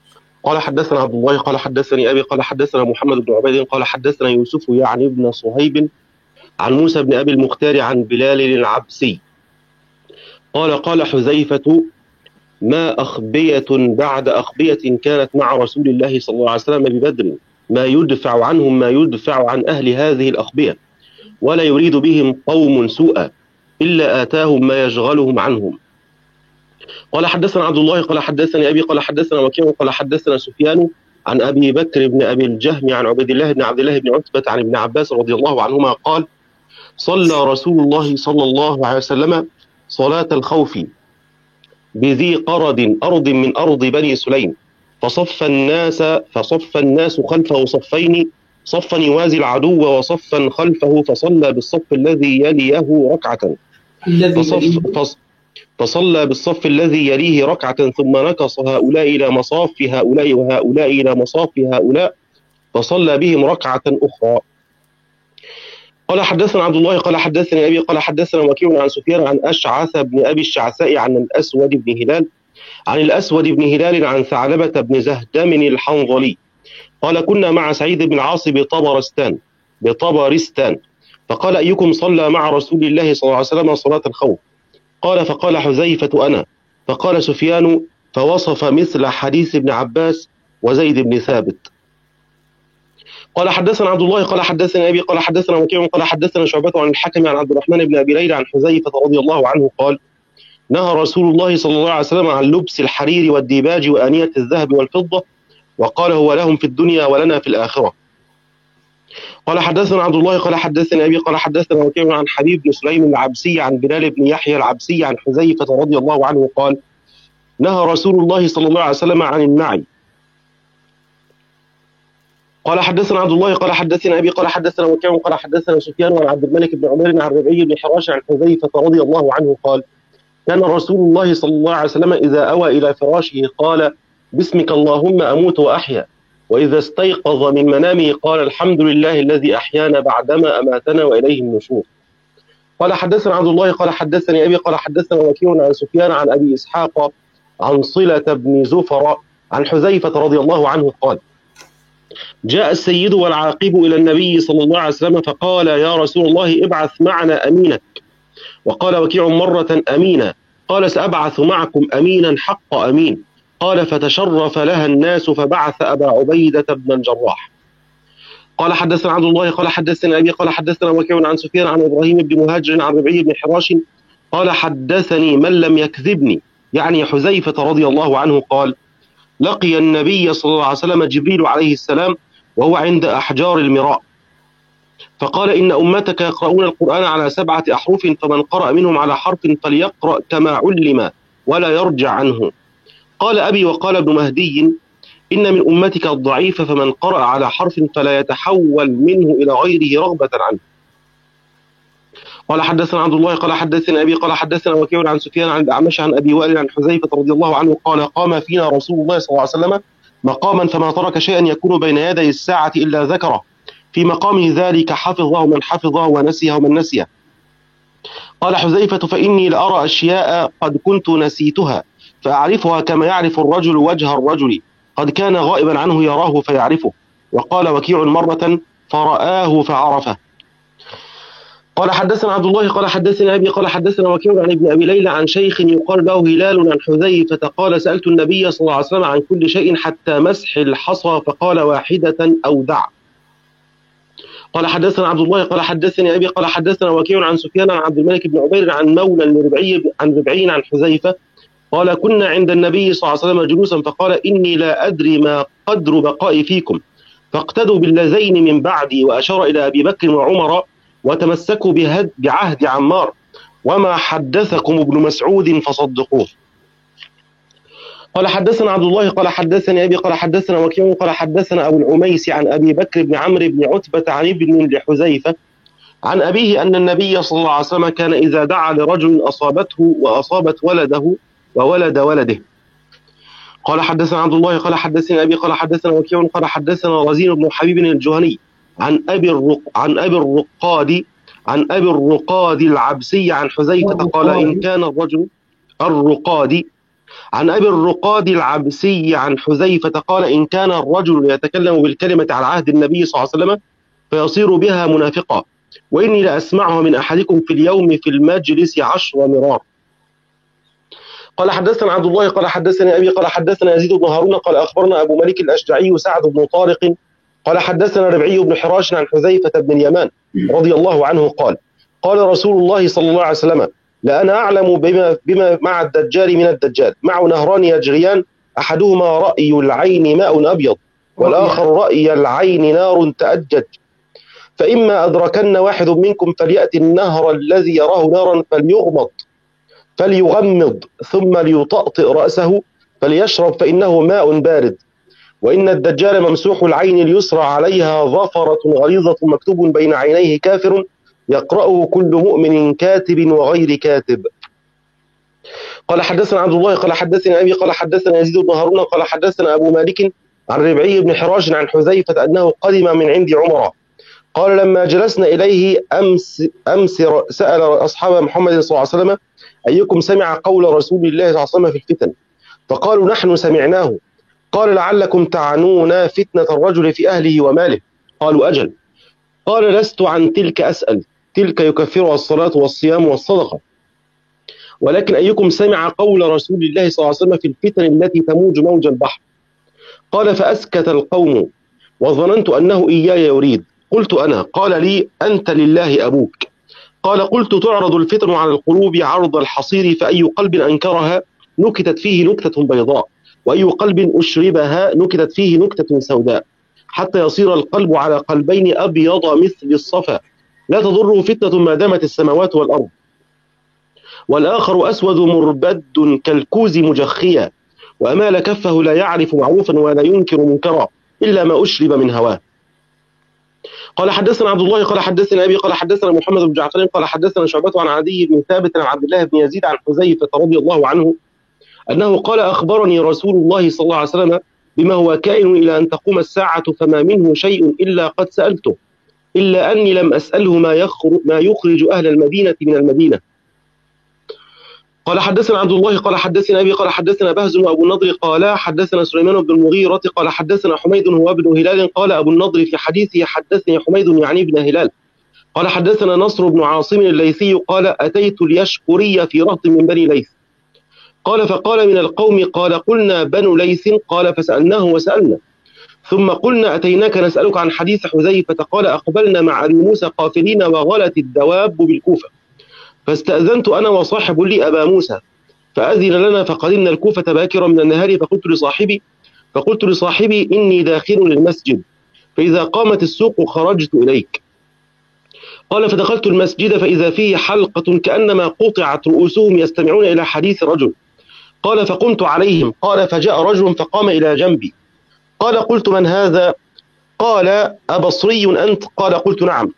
قال حدثنا عبد الله قال حدثني أبي قال حدثنا محمد بن عبيد قال حدثنا يوسف يعني ابن صهيب عن موسى بن أبي المختار عن بلال العبسي قال حذيفة: ما أخبية بعد أخبية كانت مع رسول الله صلى الله عليه وسلم ببدر ما يدفع عنهم ما يدفع عن أهل هذه الأخبية، ولا يريد بهم قوم سوءا إلا آتاهم ما يشغلهم عنهم. قال حدثنا عبد الله قال حدثني أبي قال حدثنا وكيع قال حدثنا سفيان عن أبي بكر بن أبي الجهم عن عبيد الله بن عبد الله بن عتبة عن ابن عباس رضي الله عنهما قال: صلى رسول الله صلى الله عليه وسلم صلاة الخوف بذي قرد أرض من أرض بني سليم، فصف الناس خلفه صفين، صفا يوازي العدو وصفا خلفه، فصلى بالصف الذي يليه ركعة فصلى بالصف الذي يليه ركعة، ثم نكص هؤلاء إلى مصاف هؤلاء وهؤلاء إلى مصاف هؤلاء، فصلى بهم ركعة أخرى. قال حدثنا عبد الله قال حدثني أبي قال حدثنا وكيع عن سفيان عن أشعث بن أبي الشعثاء عن الأسود بن هلال عن ثعلبة بن زهدم الحنظلي قال: كنا مع سعيد بن العاص بطبرستان، فقال: أيكم صلى مع رسول الله صلى الله عليه وسلم صلاة الخوف؟ قال: فقال حذيفة: أنا. فقال سفيان: فوصف مثل حديث ابن عباس وزيد بن ثابت. قال حدثنا عبد الله قال حدثنا أبي قال حدثنا وكيع قال حدثنا شعبة عن الحكم عن عبد الرحمن بن أبي ليلى عن حذيفة رضي الله عنه قال: نهى رسول الله صلى الله عليه وسلم عن لبس الحرير والديباج وآنية الذهب والفضة، وقال: هو لهم في الدنيا ولنا في الآخرة. قال حدثنا عبد الله قال حدثنا أبي قال حدثنا وكيع عن حبيب بن سليم العبسي عن بلال بن يحيى العبسي عن حذيفة رضي الله عنه قال: نهى رسول الله صلى الله عليه وسلم عن النعي. قال حدثنا عبد الله قال حدثنا أبي قال حدثنا وكيع قال حدثنا سفيان عن عبد الملك بن عمير عن ربيع بن حراش عن حذيفة رضي الله عنه قال: كان رسول الله صلى الله عليه وسلم إذا أوى إلى فراشه قال: باسمك اللهم أموت وأحيا، وإذا استيقظ من منامه قال: الحمد لله الذي أحيانا بعدما أماتنا وإليه النشور. قال حدثنا عبد الله قال حدثني أبي قال حدثنا وكيع عن سفيان عن أبي إسحاق عن صلة بن زفر عن حذيفة رضي الله عنه قال: جاء السيد والعاقب إلى النبي صلى الله عليه وسلم فقال: يا رسول الله ابعث معنا أمينك. وقال وكيع مرة: أمينا. قال: سأبعث معكم أمينا حق أمين. قال: فتشرف لها الناس فبعث أبا عبيدة بن الجراح. قال حدثنا عبد الله قال حدثنا أبي قال حدثنا وكيع عن سفيان عن إبراهيم بن مهاجر عن ربيع بن حراش قال: حدثني من لم يكذبني، يعني حذيفة رضي الله عنه قال: لقي النبي صلى الله عليه وسلم جبريل عليه السلام وهو عند أحجار المراء، فقال: إن أمتك يقرؤون القرآن على 7 أحرف، فمن قرأ منهم على حرف فليقرأ كما علم ولا يرجع عنه. قال أبي وقال ابن مهدي: إن من أمتك الضعيف، فمن قرأ على حرف فلا يتحول منه إلى غيره رغبة عنه. قال حدثنا عبد الله قال حدثنا أبي قال حدثنا وكيع عن سفيان عن الأعمش عن أبي وائل عن حذيفة رضي الله عنه قال: قام فينا رسول الله صلى الله عليه وسلم مقاما فما ترك شيئا يكون بين يدي الساعة إلا ذكره، في مقامه ذلك حفظه من حفظه ونسيه من نسيه. قال حذيفة: فإني لأرى أشياء قد كنت نسيتها فأعرفها كما يعرف الرجل وجه الرجل، قد كان غائبا عنه يراه فيعرفه. وقال وكيع مرة: فرآه فعرفه. قال حدثنا عبد الله قال حدثنا أبي قال حدثنا وكيع عن ابن أبي ليلى عن شيخ يقال له هلال عن حذيفة قال: سألت النبي صلى الله عليه وسلم عن كل شيء حتى مسح الحصى، فقال: واحدة أو دع. قال حدثنا عبد الله قال حدثني أبي قال حدثنا وكيع عن سفيان عن عبد الملك بن عمير عن مولى لربعي عن حذيفة قال: كنا عند النبي صلى الله عليه وسلم جلوسا، فقال: إني لا أدري ما قدر بقائي فيكم، فاقتدوا باللذين من بعدي، وأشار إلى أبي بكر وعمر، وتمسكوا بعهد عمار، وما حدثكم ابن مسعود فصدقوه. قال حدثنا عبد الله قال حدثني أبي قال حدثنا وكيع قال حدثنا أبو العميس عن أبي بكر بن عمرو بن عتبة عن ابن لحذيفة عن أبيه أن النبي صلى الله عليه وسلم كان إذا دعا لرجل أصابته وأصابت ولده وولد ولده. قال حدثنا عبد الله قال حدثنا أبي قال حدثنا وكيع قال حدثنا رزين بن حبيب الجهني عن أبي الرقاد العبسي عن حذيفة قال: إن كان الرجل الرقادي عن أبي الرقاد العبسي عن حذيفة قال إن كان الرجل يتكلم بالكلمة على عهد النبي صلى الله عليه وسلم فيصير بها منافقا، وإني لأسمعها من أحدكم في اليوم في المجلس 10 مرار. قال حدثنا عبد الله قال حدثني أبي قال حدثنا يزيد بن هارون قال أخبرنا أبو مالك الأشجعي سعد بن طارق قال حدثنا ربعي بن حراش عن حذيفة بن اليمان رضي الله عنه قال قال رسول الله صلى الله عليه وسلم لأنا أعلم بما مع الدجال من الدجال، مع نهران يجريان أحدهما رأي العين ماء أبيض والآخر رأي العين نار تأجج، فإما أدركن واحد منكم فليأتي النهر الذي يراه نارا فليغمض ثم ليطأطئ رأسه فليشرب فإنه ماء بارد، وإن الدجال ممسوح العين اليسرى عليها ظفرة غليظة مكتوب بين عينيه كافر يقرأه كل مؤمن كاتب وغير كاتب. قال حدثنا عبد الله قال حدثنا أبي قال حدثنا يزيد بن هارون قال حدثنا أبو مالك عن ربعي بن حراش عن حذيفة أنه قدم من عند عمر قال لما جلسنا إليه أمس سأل أصحاب محمد صلى الله عليه وسلم أيكم سمع قول رسول الله صلى الله عليه وسلم في الفتن؟ فقالوا نحن سمعناه. قال لعلكم تعنون فتنة الرجل في أهله وماله؟ قالوا أجل. قال لست عن تلك أسأل، تلك يكفرها الصلاة والصيام والصدقة، ولكن أيكم سمع قول رسول الله صلى الله عليه وسلم في الفتن التي تموج موج البحر؟ قال فأسكت القوم وظننت أنه إياي يريد، قلت أنا، قال لي أنت لله أبوك. قال قلت تعرض الفتن على القلوب عرض الحصير، فأي قلب أنكرها نكتت فيه نكتة بيضاء، وأي قلب أشربها نكتت فيه نكتة سوداء، حتى يصير القلب على قلبين أبيض مثل الصفا، لا تضره فتنة ما دامت السماوات والأرض، والآخر أسود مربد كالكوز مجخيا، وأمال كفه لا يعرف معروفا ولا ينكر منكرا إلا ما أشرب من هواه. قال حدثنا عبد الله قال حدثنا أبي قال حدثنا محمد بن جعفر قال حدثنا شعبة عن عدي بن ثابت عن عبد الله بن يزيد عن حذيفة رضي الله عنه أنه قال أخبرني رسول الله صلى الله عليه وسلم بما هو كائن إلى أن تقوم الساعة فما منه شيء إلا قد سألته، إلا أني لم أسأله ما يخرج أهل المدينة من المدينة. قال حدثنا عبد الله قال حدثنا أبي قال حدثنا بهز وأبو النضر قال حدثنا سليمان بن المغيرة قال حدثنا حميد هو ابن هلال قال أبو النضر في حديثه حدثني حميد يعني ابن هلال قال حدثنا نصر بن عاصم الليثي قال أتيت اليشكري في رهط من بني ليث قال فقال من القوم قال قلنا بنو ليث قال فسألناه وسألنا، ثم قلنا أتيناك نسألك عن حديث حذيفة قال أقبلنا مع أبي موسى قافلين وغلت الدواب بالكوفة، فاستأذنت أنا وصاحب لي أبا موسى فأذن لنا فقدمنا الكوفة باكرا من النهار، فقلت لصاحبي إني داخل للمسجد، فإذا قامت السوق خرجت إليك. قال فدخلت المسجد فإذا فيه حلقة كأنما قطعت رؤوسهم يستمعون إلى حديث رجل. قال فقمت عليهم. قال فجاء رجل فقام إلى جنبي. قال قلت من هذا؟ قال أبصري أنت؟ قال قلت نعم.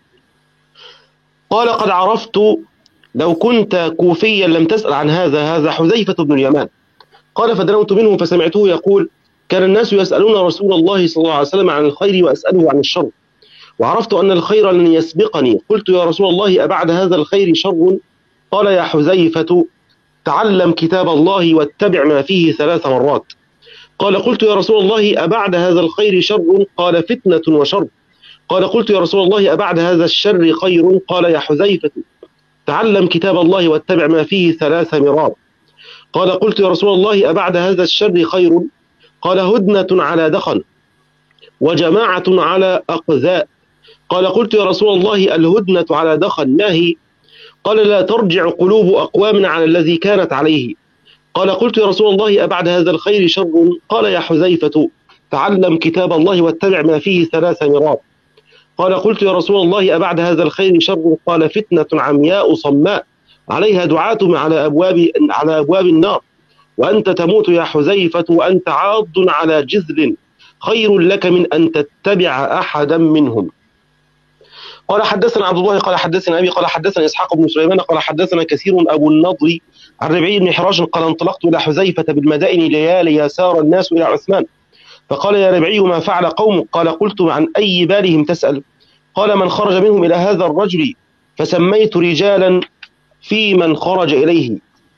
قال قد عرفت لو كنت كوفيا لم تسأل عن هذا حذيفة بن اليمان. قال فدنوت منه فسمعته يقول كان الناس يسألون رسول الله صلى الله عليه وسلم عن الخير وأسأله عن الشر، وعرفت أن الخير لن يسبقني. قلت يا رسول الله أبعد هذا الخير شر؟ قال يا حذيفة تعلم كتاب الله واتبع ما فيه 3 مرات. قال قلت يا رسول الله أبعد هذا الخير شر؟ قال فتنة وشر. قال قلت يا رسول الله أبعد هذا الشر خير؟ قال يا حذيفة تعلم كتاب الله واتبع ما فيه 3 مرات. قال قلت يا رسول الله أبعد هذا الشر خير؟ قال هدنة على دخن وجماعة على أقذاء. قال قلت يا رسول الله الهدنة على دخن ما هي؟ قال لا ترجع قلوب أقوام على الذي كانت عليه. قال قلت يا رسول الله أبعد هذا الخير شر؟ قال يا حذيفة تعلم كتاب الله واتبع ما فيه 3 مرات. قال قلت يا رسول الله أبعد هذا الخير شر؟ قال فتنة عمياء صماء عليها دعاة على أبواب النار، وأنت تموت يا حذيفة وأنت عاض على جذل، خير لك من أن تتبع أحدا منهم. قال حدثنا عبد الله قال حدثنا أبي قال حدثنا إسحاق بن سليمان قال حدثنا كثير أبو النضر عن ربعي بن حراش قال انطلقت إلى حذيفة بالمدائن ليالي سار الناس إلى عثمان، فقال يا ربعي ما فعل قوم؟ قال قلت عن أي بالهم تسأل؟ قال من خرج منهم إلى هذا الرجل، فسميت رجالا في من خرج إليه،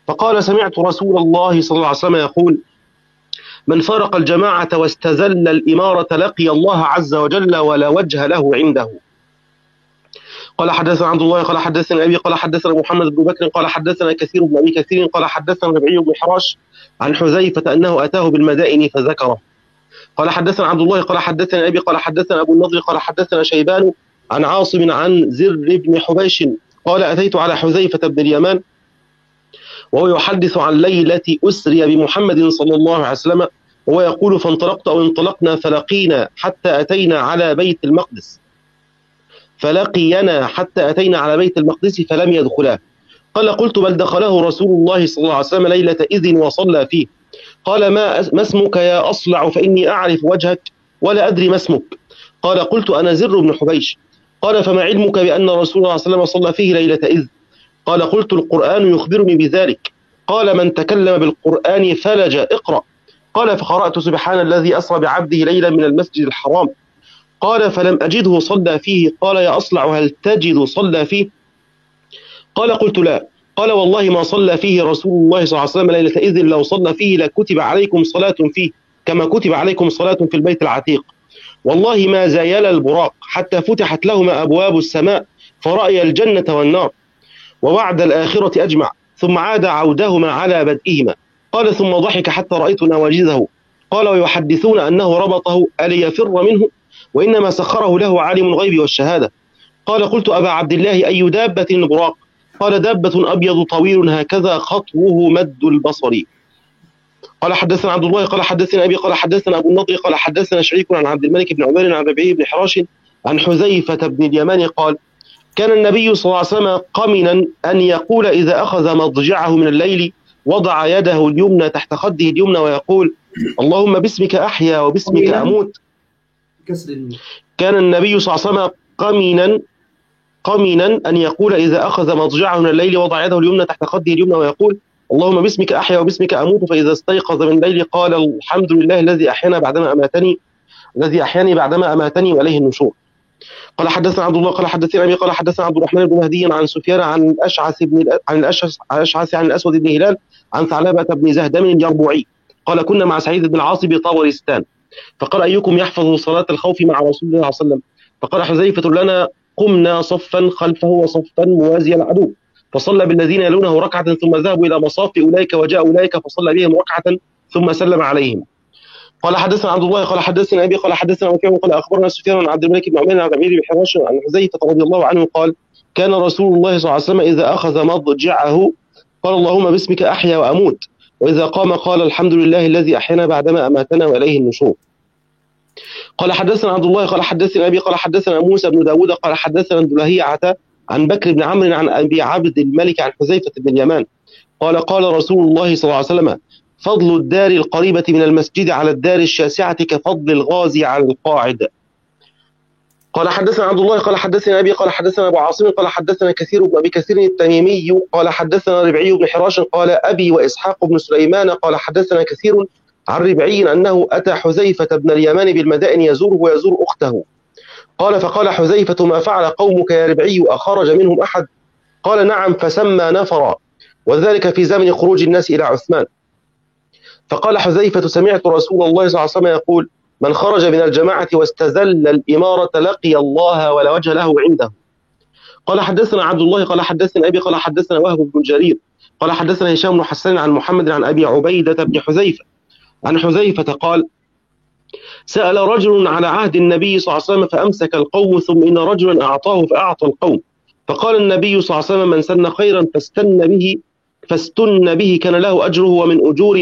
فقال سمعت رسول الله صلى الله عليه وسلم يقول من فرق الجماعة واستزل الإمارة لقي الله عز وجل ولا وجه له عنده. قال حدثنا عبد الله قال حدثنا أبي قال حدثنا محمد بن بكر قال حدثنا كثير بن أبي كثير قال حدثنا ربعي بن حراش عن حذيفة أنه أتاه بالمدائن فذكره. قال حدثنا عبد الله قال حدثنا أبي قال حدثنا أبو النضر قال حدثنا شيبان عن عاصم عن زر بن حبيش قال أتيت على حذيفة بن اليمان وهو يحدث عن ليلة أسري بمحمد صلى الله عليه وسلم وهو يقول فانطلقت أو انطلقنا فلقينا حتى أتينا على بيت المقدس فلم يدخلا. قال قلت بل دخله رسول الله صلى الله عليه وسلم ليلة إذن وصلى فيه. قال ما اسمك يا أصلع فإني أعرف وجهك ولا أدري ما اسمك. قال قلت أنا زر بن حبيش. قال فما علمك بأن رسول الله صلى الله عليه وسلم صلى فيه ليلة إذن؟ قال قلت القرآن يخبرني بذلك. قال من تكلم بالقرآن فلج اقرأ. قال فقرأت سبحان الذي أسرى بعبده ليلا من المسجد الحرام. قال فلم أجده صلى فيه. قال يا أصلع هل تجد صلى فيه؟ قال قلت لا. قال والله ما صلى فيه رسول الله صلى الله عليه وسلم ليلة إذن لو صلى فيه لكتب عليكم صلاة فيه كما كتب عليكم صلاة في البيت العتيق. والله ما زايل البراق حتى فتحت لهما أبواب السماء فرأي الجنة والنار ووعد الآخرة أجمع ثم عاد عودهما على بدئهما. قال ثم ضحك حتى رأيت نواجذه. قال ويحدثون أنه ربطه أليفر منه وإنما سخره له عالم الغيب والشهادة. قال قلت أبا عبد الله أي دابة البراق؟ قال دابة أبيض طويل هكذا خطوه مد البصر. قال حدثنا عبد الله قال حدثنا أبي قال حدثنا أبو النضر قال حدثنا شريك عن عبد الملك بن عمير عن ربيعي بن حراش عن حذيفة بن اليمان قال كان النبي صلى الله عليه وسلم قمنا أن يقول إذا أخذ مضجعه من الليل وضع يده اليمنى تحت خده اليمنى ويقول اللهم باسمك أحيا وباسمك أموت. كان النبي صلى الله عليه وسلم قمنا أن يقول إذا أخذ مضجعه من الليل وضع يده اليمنى تحت خده اليمنى ويقول اللهم باسمك أحيا وباسمك أموت. فإذا استيقظ من الليل قال الحمد لله الذي أحياني بعدما أماتني وإليه النشور. قال حدثنا عبد الله قال حدثنا أبي قال حدثنا عبد الرحمن بن مهدي عن سفيان عن الأشعث عن الأسود بن هلال عن ثعلبة بن زهدم اليربوعي قال كنا مع سعيد بن العاص بطبرستان فقال أيكم يحفظ صلاة الخوف مع رسول الله صلى الله عليه وسلم؟ فقال حذيفة لنا قمنا صفا خلفه وصفا موازي العدو فصلى بالذين يلونه ركعة ثم ذهبوا إلى مصاف أولئك وجاء أولئك فصلى بهم ركعة ثم سلم عليهم. قال حدثنا عبد الله قال حدثنا أبي قال حدثنا وكيع قال أخبرنا سفيان عن عبد الملك بن عمير عن ربيعي بن حراش عن حذيفة رضي الله عنه قال كان رسول الله صلى الله عليه وسلم إذا أخذ مضجعه قال اللهم باسمك أحيا وأموت وإذا قام قال الحمد لله الذي أحيانا بعدما أماتنا وإليه النشور. قال حدثنا عبد الله قال حدثنا أبي قال حدثنا موسى بن داود قال حدثنا الدلهيعة عن بكر بن عمرو عن أبي عبد الملك عن حذيفة بن اليمان قال قال رسول الله صلى الله عليه وسلم فضل الدار القريبة من المسجد على الدار الشاسعة كفضل الغازي على القاعد. قال حدثنا عبد الله قال حدثنا أبي قال حدثنا أبو عاصم قال حدثنا كثير بن أبي كثير التميمي قال حدثنا ربعي بن حراش قال أبي وإسحاق بن سليمان قال حدثنا كثير عن ربعي أنه أتى حذيفة بن اليمان بالمدائن يزوره ويزور أخته. قال فقال حذيفة ما فعل قومك يا ربعي أخرج منهم أحد؟ قال نعم فسمى نفرا وذلك في زمن خروج الناس إلى عثمان. فقال حذيفة سمعت رسول الله صلى الله عليه وسلم يقول من خرج من الجماعة واستزل الإمارة لقي الله ولا وجه له عنده. قال حدثنا عبد الله قال حدثنا أبي قال حدثنا وهب بن جرير قال حدثنا هشام بن حسان عن محمد عن أبي عبيدة بن حذيفة عن حذيفة قال سأل رجل على عهد النبي صلى الله عليه وسلم فأمسك القوم ثم إن رجلا أعطاه فأعطى القوم فقال النبي صلى الله عليه وسلم من سن خيرا فاستن به كان له أجره ومن أجور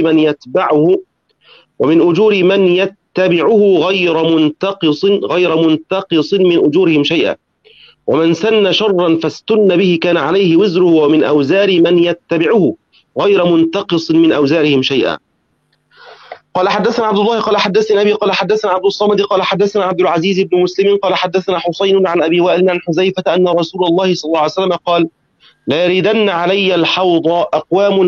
من يتبعه غير منتقص من أجورهم شيئا ومن سن شرا فاستن به كان عليه وزره ومن أوزار من يتبعه غير منتقص من أوزارهم شيئا. قال حدثنا عبد الله قال حدثنا أبي قال حدثنا عبد الصمد قال حدثنا عبد العزيز بن مسلم قال حدثنا حسين عن أبي وائل عن حذيفة أن رسول الله صلى الله عليه وسلم قال لا يردن علي الحوض أقوام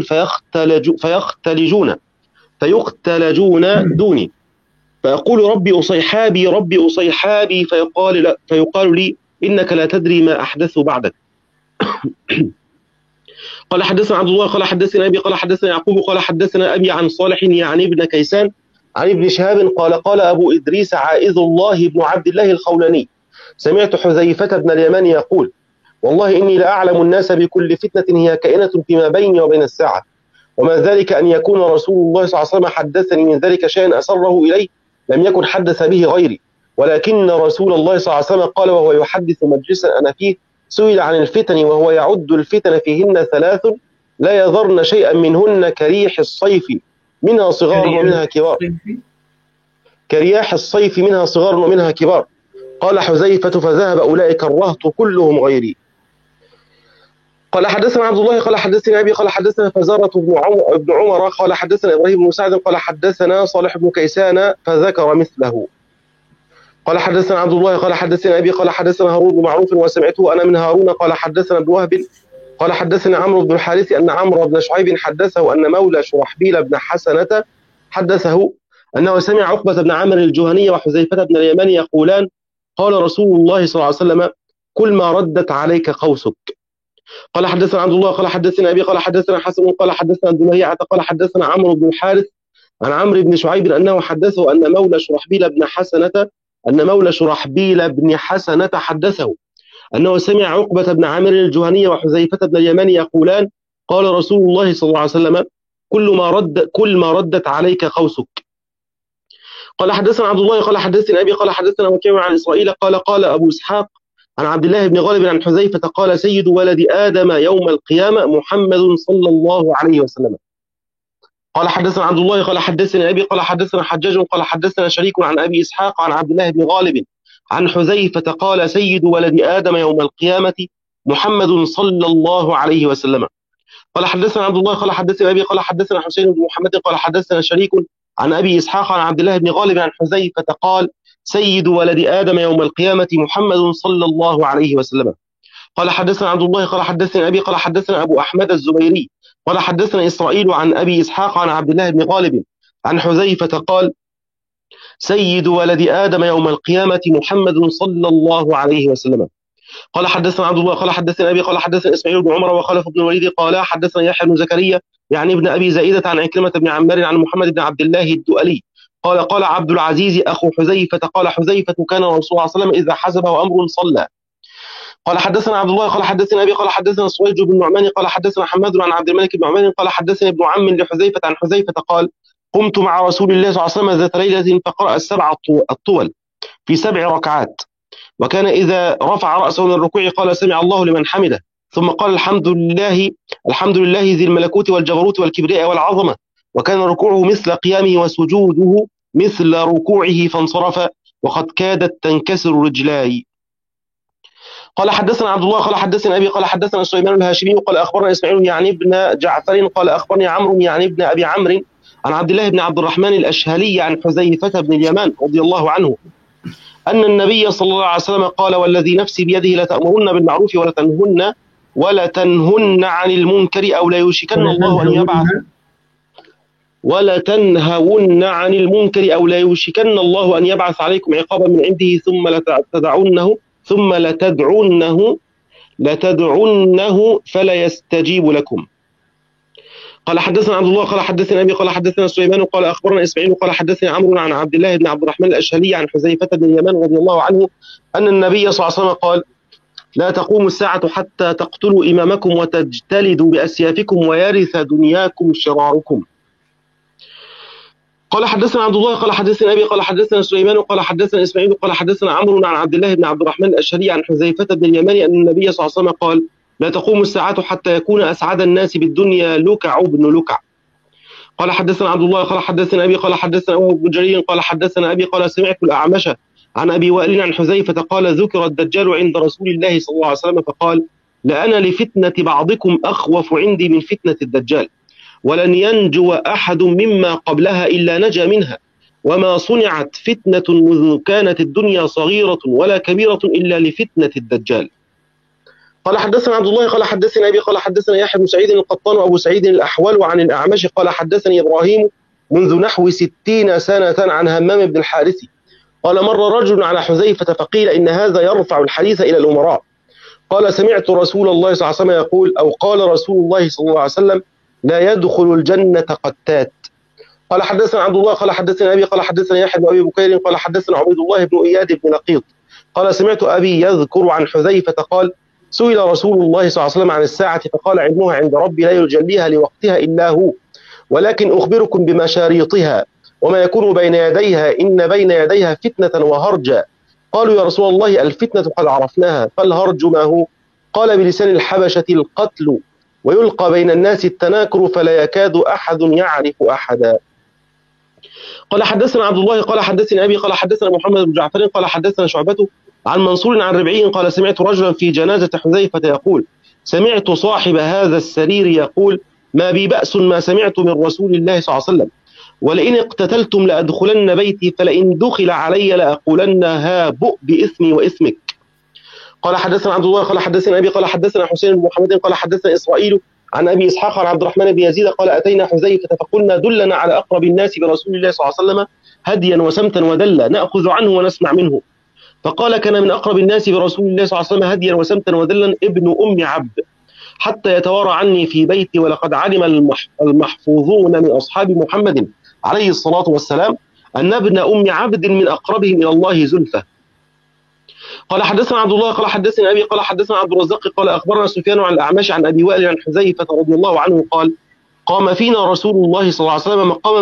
فيختلجون دوني فأقول ربي أصيحابي فيقال لي إنك لا تدري ما أحدث بعدك قال حدثنا عبد الله قال حدثنا أبي قال حدثنا يعقوب قال حدثنا أبي عن صالح يعني ابن كيسان عن ابن شهاب قال قال أبو إدريس عائذ الله بن عبد الله الخولاني سمعت حذيفة بن اليمان يقول والله إني لأعلم الناس بكل فتنة هي كائنة فيما بيني وبين الساعة، وما ذلك أن يكون رسول الله صلى الله عليه وسلم حدثني من ذلك شيئا أسره إليه لم يكن حدث به غيري، ولكن رسول الله صلى الله عليه وسلم قال وهو يحدث مجلسا أنا فيه سئل عن الفتن وهو يعد الفتن فيهن 3 لا يذرن شيئا منهن كريح الصيف منها صغار ومنها كبار، كرياح الصيف منها صغار ومنها كبار. قال حذيفة فذهب أولئك الرهط كلهم غيري. قال حدثنا عبد الله قال حدثنا أبي قال حدثنا فزارة بن عمر قال حدثنا إبراهيم بن سعد قال حدثنا صالح بن كيسان فذكر مثله. قال حدثنا عبد الله قال حدثنا أبي قال حدثنا هارون بن معروف وسمعته أنا من هارون قال حدثنا ابن وهب قال حدثنا عمرو بن الحارث أن عمرو بن شعيب حدثه أن مولى شرحبيل بن حسنة حدثه أنه سمع عقبة بن عامر الجهني وحذيفة بن اليمان يقولان قال رسول الله صلى الله عليه وسلم كل ما ردت عليك قوسك. قال حدثنا عبد الله قال حدثنا أبي قال حدثنا حسن قال حدثنا الدميعة قال حدثنا عمرو بن الحارث عن عمرو بن شعيب أنه حدثه أن مولى شرحبيل بن حسنة حدثه أنه سمع عقبة بن عامر الجهني وحذيفة بن اليمان يقولان قال رسول الله صلى الله عليه وسلم كل ما ردت عليك قوسك. قال حدثنا عبد الله قال حدثنا أبي قال حدثنا وكيع عن إسرائيل قال أبو إسحاق عن عبد الله بن غالب عن حذيفة قال سيد ولد آدم يوم القيامة محمد صلى الله عليه وسلم. قال حدثنا عبد الله قال حدثنا أبي قال حدثنا حجاج قال حدثنا شريك عن أبي إسحاق عن عبد الله بن غالب عن حذيفة قال سيد ولد آدم يوم القيامة محمد صلى الله عليه وسلم. قال حدثنا عبد الله قال حدثنا أبي قال حدثنا حسين بن محمد قال حدثنا شريك عن أبي إسحاق عن عبد الله بن غالب عن حذيفة قال سيد ولد آدم يوم القيامة محمد صلى الله عليه وسلم. قال حدثنا عبد الله قال حدثنا أبي قال حدثنا أبو أحمد الزبيري قال حدثنا إسرائيل عن أبي إسحاق عن عبد الله بن غالب عن حذيفة قال سيد ولد آدم يوم القيامة محمد صلى الله عليه وسلم. قال حدثنا عبد الله قال حدثنا أبي قال حدثنا إسماعيل بن عمر وخلف بن الوليد قال حدثنا يحيى بن زكريا يعني ابن أبي زائدة عن عكرمة بن عمار عن محمد بن عبد الله الدؤلي قال عبد العزيز أخو حذيفة قال حذيفة كان الرسول صلى الله عليه وسلم إذا حزبه أمر صلى. قال حدثنا عبد الله قال حدثنا أبي قال حدثنا سويج بن نعمان قال حدثنا حماد عن عبد الملك بن عمان قال حدثني ابن عم لحذيفة عن حذيفة قال قمت مع رسول الله صلى الله عليه وسلم ذات ليلة فقرأ 7 الطول في 7 ركعات، وكان إذا رفع رأسه من الركوع قال سمع الله لمن حمده، ثم قال الحمد لله ذي الملكوت والجبروت والكبرياء والعظمة، وكان ركوعه مثل قيامه وسجوده مثل ركوعه فانصرف وقد كادت تنكسر رجلاي. قال حدثنا عبد الله قال حدثنا أبي قال حدثنا سليمان الهاشمي قال أخبرنا إسماعيل يعني ابن جعفر قال أخبرني عمرو يعني ابن أبي عمرو عن عبد الله بن عبد الرحمن الأشهلي عن حذيفة بن اليمان رضي الله عنه أن النبي صلى الله عليه وسلم قال والذي نفسي بيده لتأمرن بالمعروف ولا تنهن عن المنكر أو لا يوشكن الله أن يبعث ولا تنهون عن المنكر أو لا يوشكن الله أن يبعث عليكم عقابا من عنده ثم لتدعنه فلا يستجيب لكم. قال حدثنا عبد الله قال حدثنا أبي قال حدثنا سليمان قال أخبرنا إسماعيل قال حدثني عمرو عن عبد الله بن عبد الرحمن الأشهلي عن حذيفة بن اليمان رضي الله عنه أن النبي صلى الله عليه وسلم قال لا تقوم الساعة حتى تقتلوا إمامكم وتجتلدوا بأسيافكم ويرث دنياكم شراركم. قال حدثنا عبد الله قال حدثنا أبي قال حدثنا سليمان قال حدثنا إسماعيل قال حدثنا عمرو عن عبد الله بن عبد الرحمن الأشهلي عن حذيفة بن اليمان أن النبي صلى الله عليه وسلم قال لا تقوم الساعة حتى يكون أسعد الناس بالدنيا لكع بن لكع. قال حدثنا عبد الله قال حدثنا أبي قال حدثنا وهب بن جرير قال حدثنا أبي قال سمعت الأعمش عن أبي وائل عن حذيفة قال ذكر الدجال عند رسول الله صلى الله عليه وسلم فقال لأنا لفتنة بعضكم أخوف عندي من فتنة الدجال، ولن ينجو أحد مما قبلها إلا نجا منها، وما صنعت فتنة منذ كانت الدنيا صغيرة ولا كبيرة إلا لفتنة الدجال. قال حدثنا عبد الله قال حدثنا أبي قال حدثنا يحيى بن سعيد القطان وأبو سعيد الأحول عن الأعمش قال حدثني إبراهيم منذ نحو 60 سنة عن همام بن الحارث قال مر رجل على حذيفة فقيل إن هذا يرفع الحديث إلى الأمراء، قال سمعت رسول الله صلى الله عليه وسلم يقول، أو قال رسول الله صلى الله عليه وسلم: لا يدخل الجنة قتات. قال حدثنا عبد الله قال حدثنا أبي قال حدثنا يحيى بن أبي بكير قال حدثنا عبيد الله بن إياد بن لقيط قال سمعت أبي يذكر عن حذيفة قال: سئل رسول الله صلى الله عليه وسلم عن الساعة فقال: علمها عند ربي لا يجليها لوقتها إلا هو، ولكن أخبركم بمشاريطها وما يكون بين يديها، إن بين يديها فتنة وهرجا. قالوا: يا رسول الله الفتنة قد عرفناها، فالهرج ما هو؟ قال: بلسان الحبشة القتل، ويلقى بين الناس التناكر فلا يكاد أحد يعرف أحدا. قال حدثنا عبد الله قال حدثنا أبي قال حدثنا محمد بن جعفر قال حدثنا شعبة عن منصور عن ربعي قال: سمعت رجلا في جنازة حذيفة يقول: سمعت صاحب هذا السرير يقول: ما بي بأس ما سمعت من رسول الله صلى الله عليه وسلم، ولئن اقتتلتم لأدخلن بيتي، فلئن دخل علي لأقولن ها بؤ بإثمي وإثمك. قال حدثنا عبد الله قال حدثنا أبي قال حدثنا حسين بن محمد قال حدثنا إسرائيل عن أبي إسحاق عن عبد الرحمن بن يزيد قال: أتينا حذيفة فقلنا: دلنا على أقرب الناس برسول الله صلى الله عليه وسلم هديا وسمتا ودلا نأخذ عنه ونسمع منه. فقال: كان من أقرب الناس برسول الله صلى الله عليه وسلم هديا وسمتا ودلا ابن أم عبد، حتى يتوارى عني في بيتي، ولقد علم المحفوظون من أصحاب محمد عليه الصلاة والسلام أن ابن أم عبد من أقربهم إلى الله زلفة. قال حدثنا عبد الله قال حدثنا أبي قال حدثنا عبد الرزاق قال أخبرنا سفيان عن الأعمش عن أبي وائل عن حذيفة رضي الله عنه قال: قام فينا رسول الله صلى الله عليه وسلم مقاما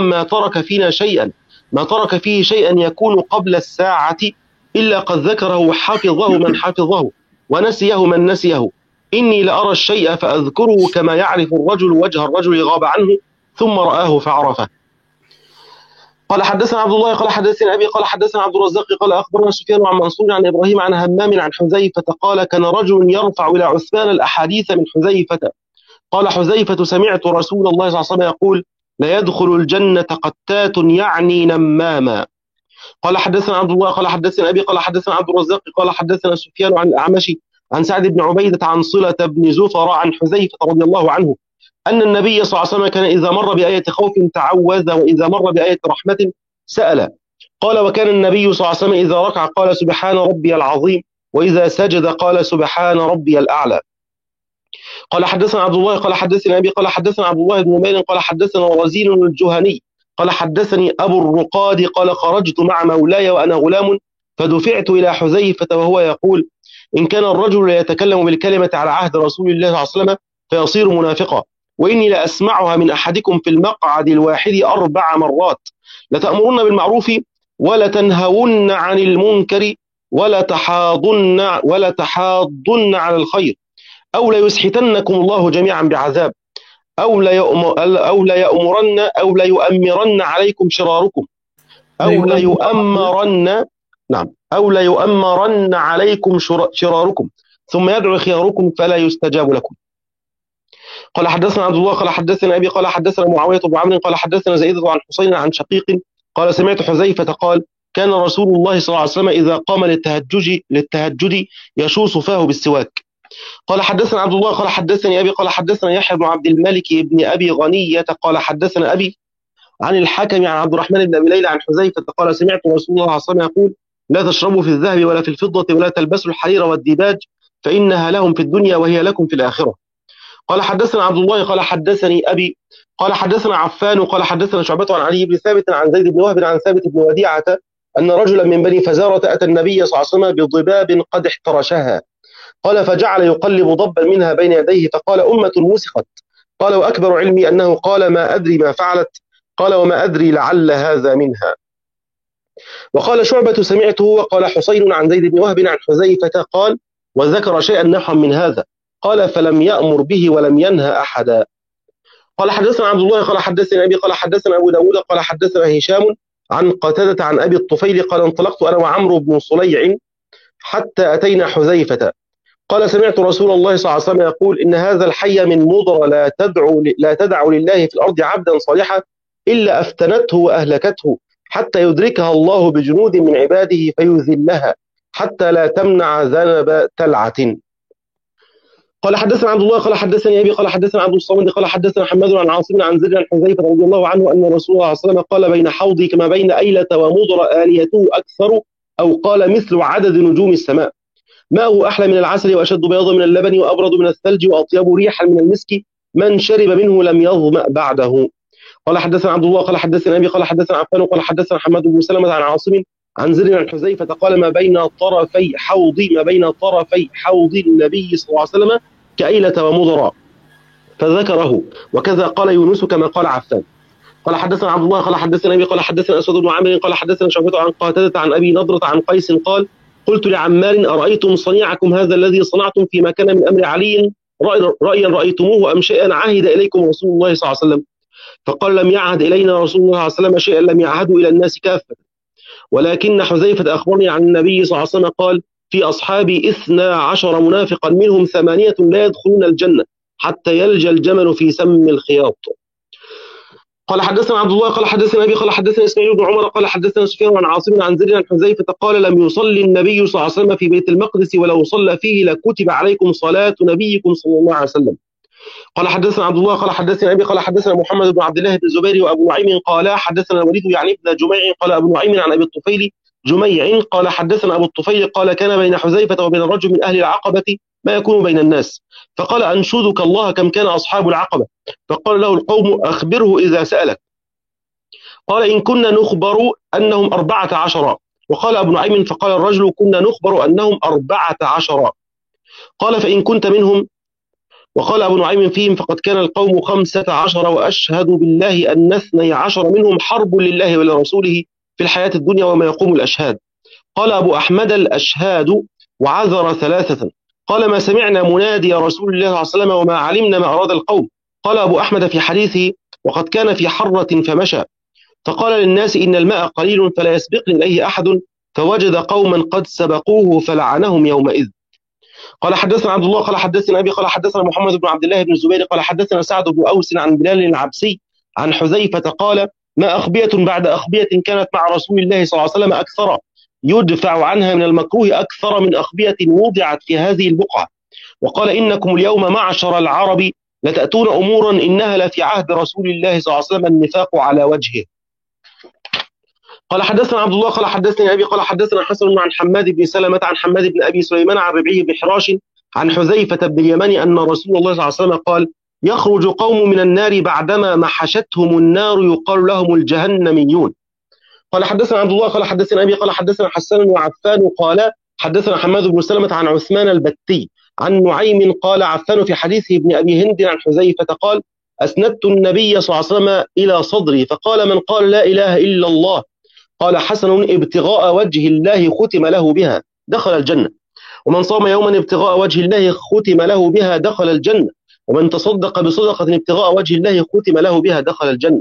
ما ترك فيه شيئا يكون قبل الساعة إلا قد ذكره حفظه من حفظه ونسيه من نسيه. إني لأرى الشيء فأذكره كما يعرف الرجل وجه الرجل غاب عنه ثم رآه فعرفه. قال حدثنا عبد الله قال حدثنا أبي قال حدثنا عبد الرزاق قال أخبرنا سفيان عن منصور عن إبراهيم عن همام عن حذيفة قال: كان رجل يرفع إلى عثمان الأحاديث من حذيفة. قال حذيفة: سمعت رسول الله صلى الله عليه وسلم يقول: لا يدخل الجنة قتات، يعني نماما. قال حدثنا عبد الله قال حدثنا أبي قال حدثنا عبد الرزاق قال حدثنا سفيان عن الأعمش عن سعد بن عبيدة عن صلة بن زفر عن حذيفة رضي الله عنه أن النبي صلى الله عليه وسلم كان إذا مر بآية خوف تعوذ، وإذا مر بآية رحمة سأل. قال: وكان النبي صلى الله عليه وسلم إذا ركع قال: سبحان ربي العظيم، وإذا سجد قال: سبحان ربي الأعلى. قال حدثنا عبد الله قال حدثنا أبي قال حدثنا عبد الله بن نمير قال حدثنا رزين الجهني قال حدثني أبو الرقاد قال: خرجت مع مولاي وأنا غلام فدفعت إلى حذيفة وهو يقول: إن كان الرجل يتكلم بالكلمة على عهد رسول الله صلى الله عليه وسلم فيصير منافقا، وإني لأسمعها من أحدكم في المقعد الواحد 4 مرات: لتأمرن بالمعروف ولتنهون عن المنكر ولتحاضن على الخير، أو ليسحتنكم الله جميعا بعذاب، أو ليؤمرن عليكم شراركم، أو ليؤمرن عليكم شراركم، ثم يدعو خياركم فلا يستجاب لكم. قال حدثنا عبد الله قال حدثنا أبي قال حدثنا معاوية بن عمرو قال حدثنا زيد عن حسين عن شقيق قال: سمعت حذيفة قال: كان رسول الله صلى الله عليه وسلم إذا قام للتهجد يشوص فاه بالسواك. قال حدثنا عبد الله قال حدثني أبي قال حدثنا يحيى بن عبد الملك بن أبي غنية قال حدثنا أبي عن الحكم عن عبد الرحمن بن أبي ليلى عن حذيفة قال: سمعت رسول الله صلى الله عليه وسلم يقول: لا تشربوا في الذهب ولا في الفضة ولا تلبسوا الحرير والديباج، فإنها لهم في الدنيا وهي لكم في الآخرة. قال حدثنا عبد الله قال حدثني أبي قال حدثنا عفان قال حدثنا شعبة عن علي بن ثابت عن زيد بن وهب عن ثابت بن وديعة أن رجلا من بني فزارة أتى النبي صلى الله عليه وسلم بضباب قد احترشها. قال: فجعل يقلب ضبا منها بين يديه فقال: أمة مسخت. قال: وأكبر علمي أنه قال: ما أدري ما فعلت. قال: وما أدري لعل هذا منها. وقال شعبة: سمعته. وقال حسين عن زيد بن وهب عن حذيفة قال: وذكر شيئا نحوا من هذا. قال: فلم يأمر به ولم ينهى أحدا. قال حدثنا عبد الله قال حدثنا أبي قال حدثنا أبو داود قال حدثنا هشام عن قتادة عن أبي الطفيل قال: انطلقت أنا وعمرو بن صليع حتى أتينا حذيفة. قال: سمعت رسول الله صلى الله عليه وسلم يقول: إن هذا الحي من مضر لا تدع لله في الأرض عبدا صالحا إلا أفتنته وأهلكته، حتى يدركها الله بجنود من عباده فيذلها، حتى لا تمنع ذنب تلعة. قال حدثنا عبد الله قال حدثني أبي قال حدثنا عبد الصمد قال حدثنا حماد عن عاصم عن زيد عن حذيفة رضي الله عنه أن رسول الله صلى الله عليه وسلم قال: بين حوضي كما بين أيلة ومضر آليته أكثر، أو قال مثل عدد نجوم السماء. ماءه أحلى من العسل وأشد بياضا من اللبن وأبرد من الثلج وأطيب ريحا من المسك، من شرب منه لم يظمأ بعده. قال حدثنا عبد الله قال حدثنا أبي قال حدثنا عفان قال حدثنا حماد بن سلمة عن عاصم عن زر عن حذيفة قال ما بين طرفي حوض النبي صلى الله عليه وسلم كأيلة ومضرا، فذكره. وكذا قال يونس كما قال عفان. قال حدثنا عبد الله قال حدثنا أبي قال حدثنا أسود بن عامر قال حدثنا شعبة عن قتادة عن أبي نضرة عن قيس قال قلت لعمار أرأيتم صنيعكم هذا الذي صنعتم فيما كان من أمر علي رأيا رأيتموه أم شيئا عهد إليكم رسول الله صلى الله عليه وسلم؟ فقال لم يعهد إلينا رسول الله صلى الله عليه وسلم شيئا لم يعهدوا إلى الناس كافة، ولكن حذيفة أخبرني عن النبي صلى الله عليه وسلم قال في أصحابي 12 منافقا منهم 8 لا يدخلون الجنة حتى يلج الجمل في سم الخياط. قال حدثنا عبد الله قال حدثنا أبي قال حدثنا إسماعيل بن عمر قال حدثنا سفيان عن عاصم عن زر عن حذيفة قال لم يصلي النبي صلى الله عليه وسلم في بيت المقدس ولو صلى فيه لكتب عليكم صلاة نبيكم صلى الله عليه وسلم. قال حدثنا عبد الله قال حدثنا أبي قال حدثنا محمد بن عبد الله بن الزبير وأبو نعيم قال حدثنا الوليد يعني ابن جميع قال أبو نعيم عن أبي الطفيل جميع قال حدثنا أبو الطفيل قال كان بين حذيفة وبين الرجل من أهل العقبة ما يكون بين الناس، فقال أنشدك الله كم كان أصحاب العقبة؟ فقال له القوم أخبره إذا سألك. قال إن كنا نخبر أنهم 14. وقال أبو نعيم فقال الرجل كنا نخبر أنهم 14. قال فإن كنت منهم. وقال أبو نعيم فيهم فقد كان القوم 15 وأشهد بالله أن 12 منهم حرب لله ولرسوله في الحياة الدنيا وما يقوم الأشهاد. قال أبو أحمد الأشهاد وعذر 3. قال ما سمعنا منادي رسول الله صلى الله عليه وسلم وما علمنا ما أراد القوم. قال أبو أحمد في حديثه وقد كان في حرة فمشى فقال للناس إن الماء قليل فلا يسبقني إليه أحد، فوجد قوما قد سبقوه فلعنهم يومئذ. قال حدثنا عبد الله قال حدثنا أبي قال حدثنا محمد بن عبد الله بن الزبير قال حدثنا سعد بن أوس عن بلال العبسي عن حذيفة قال ما أخبية بعد أخبية كانت مع رسول الله صلى الله عليه وسلم أكثر يدفع عنها من المكروه أكثر من أخبية وضعت في هذه البقعة. وقال إنكم اليوم معشر العرب لتأتون أمورا إنها لفي عهد رسول الله صلى الله عليه وسلم النفاق على وجهه. قال حدثنا عبد الله قال حدثني أبي قال حدثنا حسن عن حماد بن سلمة عن حماد بن أبي سليمان عن ربعي بن حراش عن حذيفة بن اليمان أن رسول الله صلى الله عليه وسلم قال يخرج قوم من النار بعدما محشتهم النار يقال لهم الجهنميون. قال حدثنا عبد الله قال حدثنا أبي قال حدثنا حسان وعفان قال حدثنا حماد بن سلمة عن عثمان البتي عن نعيم قال عفان في حديثه ابن أبي هند عن حذيفة قال أسندت النبي صلى الله عليه وسلم إلى صدري فقال من قال لا إله إلا الله قال حسن ابتغاء وجه الله ختم له بها دخل الجنة، ومن صام يوما ابتغاء وجه الله ختم له بها دخل الجنة، ومن تصدق بصدقة ابتغاء وجه الله ختم له بها دخل الجنة.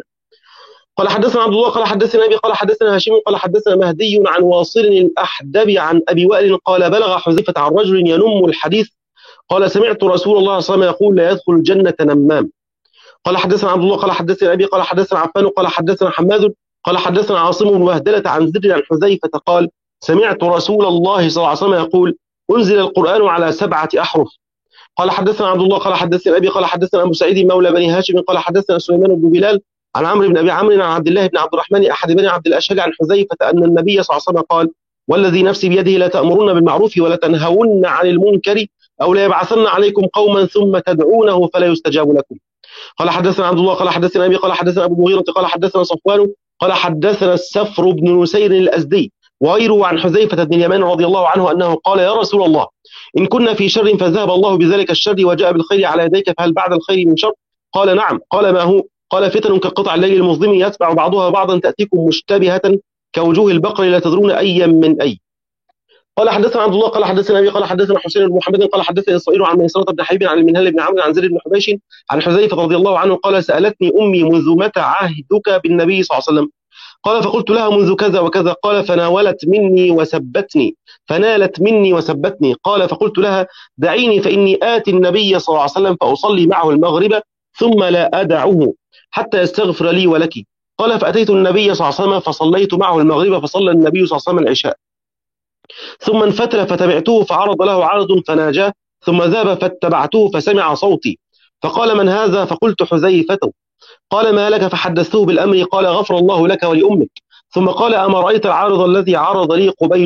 قال حدثنا عبد الله قال حدثنا أبي قال حدثنا هاشم قال حدثنا مهدي عن واصل الأحدب عن أبي وائل قال بلغ حذيفة عن رجل ينم الحديث قال سمعت رسول الله صلى الله عليه وسلم يقول لا يدخل الجنة نمام. قال حدثنا عبد الله قال حدثنا أبي قال حدثنا عفان قال حدثنا حماد قال حدثنا عاصم بن وهدلة عن زر عن حذيفة قال سمعت رسول الله صلى الله عليه وسلم يقول أنزل القرآن على 7 أحرف. قال حدثنا عبد الله قال حدثنا أبي قال حدثنا أبو سعيد مولى بني هاشم قال حدثنا سليمان بن بلال عن عمرو بن أبي عمرو عن عبد الله بن عبد الرحمن أحد بني عبد الأشهل عن حذيفة أن النبي صلى الله عليه وسلم قال والذي نفسي بيده لا تأمرون بالمعروف ولا تنهون عن المنكر أو لا يبعثن عليكم قوما ثم تدعونه فلا يستجاب لكم. قال حدثنا عبد الله قال حدثنا أبي قال حدثنا أبو مغيرة قال حدثنا صفوان قال حدثنا السفر بن نسير الأزدي وغيره عن حذيفة بن اليمان رضي الله عنه أنه قال يا رسول الله إن كنا في شر فذهب الله بذلك الشر وجاء بالخير على يديك فهل بعد الخير من شر؟ قال نعم. قال ما هو؟ قال فتن كقطع الليل المظلم يتبع بعضها بعضا تأتيكم مشتبهة كوجوه البقر لا تدرون أيا من أي. قال حدثنا عبد الله قال حدثنا أبي قال حدثنا حسين بن محمد قال حدثنا إسرائيل عن ميسرة بن حبيب عن المنهل بن عمرو عن زيد بن حبيش عن حذيفة رضي الله عنه قال سألتني أمي منذ متى عهدك بالنبي صلى الله عليه وسلم؟ قال فقلت لها منذ كذا وكذا. قال فنالت مني وسبتني. قال فقلت لها دعيني فإني آتي النبي صلى الله عليه وسلم فأصلي معه المغرب ثم لا أدعه حتى يستغفر لي ولك. قال فأتيت النبي صلى الله عليه وسلم فصليت معه المغرب فصلى النبي صلى الله عليه وسلم العشاء ثم انفتل فتبعته فعرض له عرض فناجاه ثم ذهب فاتبعته فسمع صوتي فقال من هذا؟ فقلت حذيفة. قال ما لك؟ فحدثته بالأمر. قال غفر الله لك ولأمك. ثم قال أما رأيت العارض الذي عرض لي قبيل؟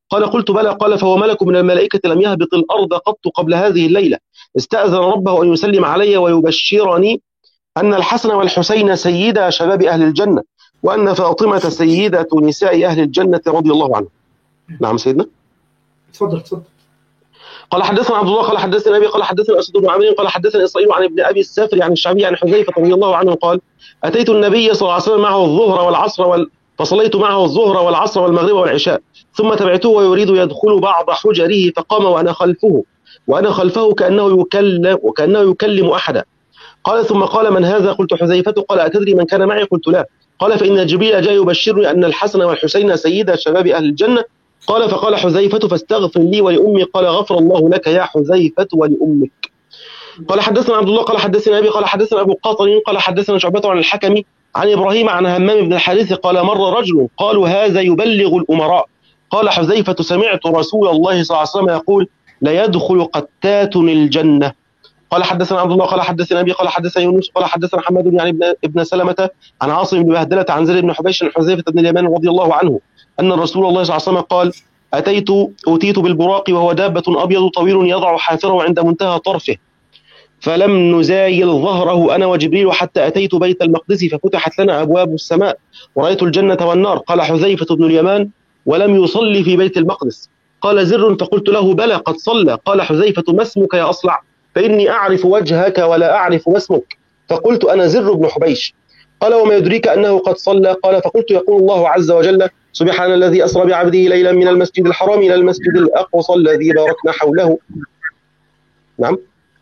قال قلت بلى. قال فهو ملك من الملائكة لم يهبط الأرض قط قبل هذه الليلة، استأذن ربه أن يسلم علي ويبشرني أن الحسن والحسين سيدا شباب أهل الجنة، وأن فاطمة سيدة نساء أهل الجنة رضي الله عنهم. نعم سيدنا. تفضل. قال حدثنا عبد الله قال حدثنا أبي قال حدثنا أسد بن عامر قال حدثنا إسرائيل عن ابن أبي السافر عن الشعبي عن حذيفة رضي الله عنه قال أتيت النبي صلى الله عليه وسلم معه الظهر والعصر فصليت معه الظهر والعصر والمغرب والعشاء، ثم تبعته ويريد يدخل بعض حجره فقام وأنا خلفه كأنه يكلم أحدا. قال ثم قال من هذا؟ قلت حذيفة. قال أتدري من كان معي؟ قلت لا. قال فإن جبريل جاء يبشرني أن الحسن والحسين سيدا شباب أهل الجنة. قال فقال حذيفة فاستغفر لي ولأمي. قال غفر الله لك يا حذيفة ولأمك. قال حدثنا عبد الله قال حدثنا أبي قال حدثنا أبو قاطر قال حدثنا شعبة عن الحكم عن إبراهيم عن همام بن الحارث قال مر رجل قالوا هذا يبلغ الأمراء. قال حذيفة سمعت رسول الله صلى الله عليه وسلم يقول لا يدخل قتات الجنة. قال حدثنا عبد الله قال حدثنا أبي قال حدثنا يونس قال حدثنا محمد يعني ابن سلمة عن عاصم بن بهدلة عن زيد بن حبيش عن حذيفة بن اليمان رضي الله عنه أن رسول الله صلى الله عليه وسلم قال أتيت بالبراق وهو دابة أبيض طويل يضع حافره عند منتهى طرفه، فلم نزايل ظهره أنا وجبريل حتى أتيت بيت المقدس ففتحت لنا أبواب السماء ورأيت الجنة والنار. قال حذيفة بن اليمان ولم يصلي في بيت المقدس. قال زر فقلت له بلى قد صلى. قال حذيفة ما اسمك يا أصلع؟ فإني أعرف وجهك ولا أعرف ما اسمك. فقلت أنا زر بن حبيش. قال وما يدريك أنه قد صلى؟ قال فقلت يقول الله عز وجل سبحان الذي أسرى بعبده ليلا من المسجد الحرام إلى المسجد الأقصى الذي باركنا حوله. نعم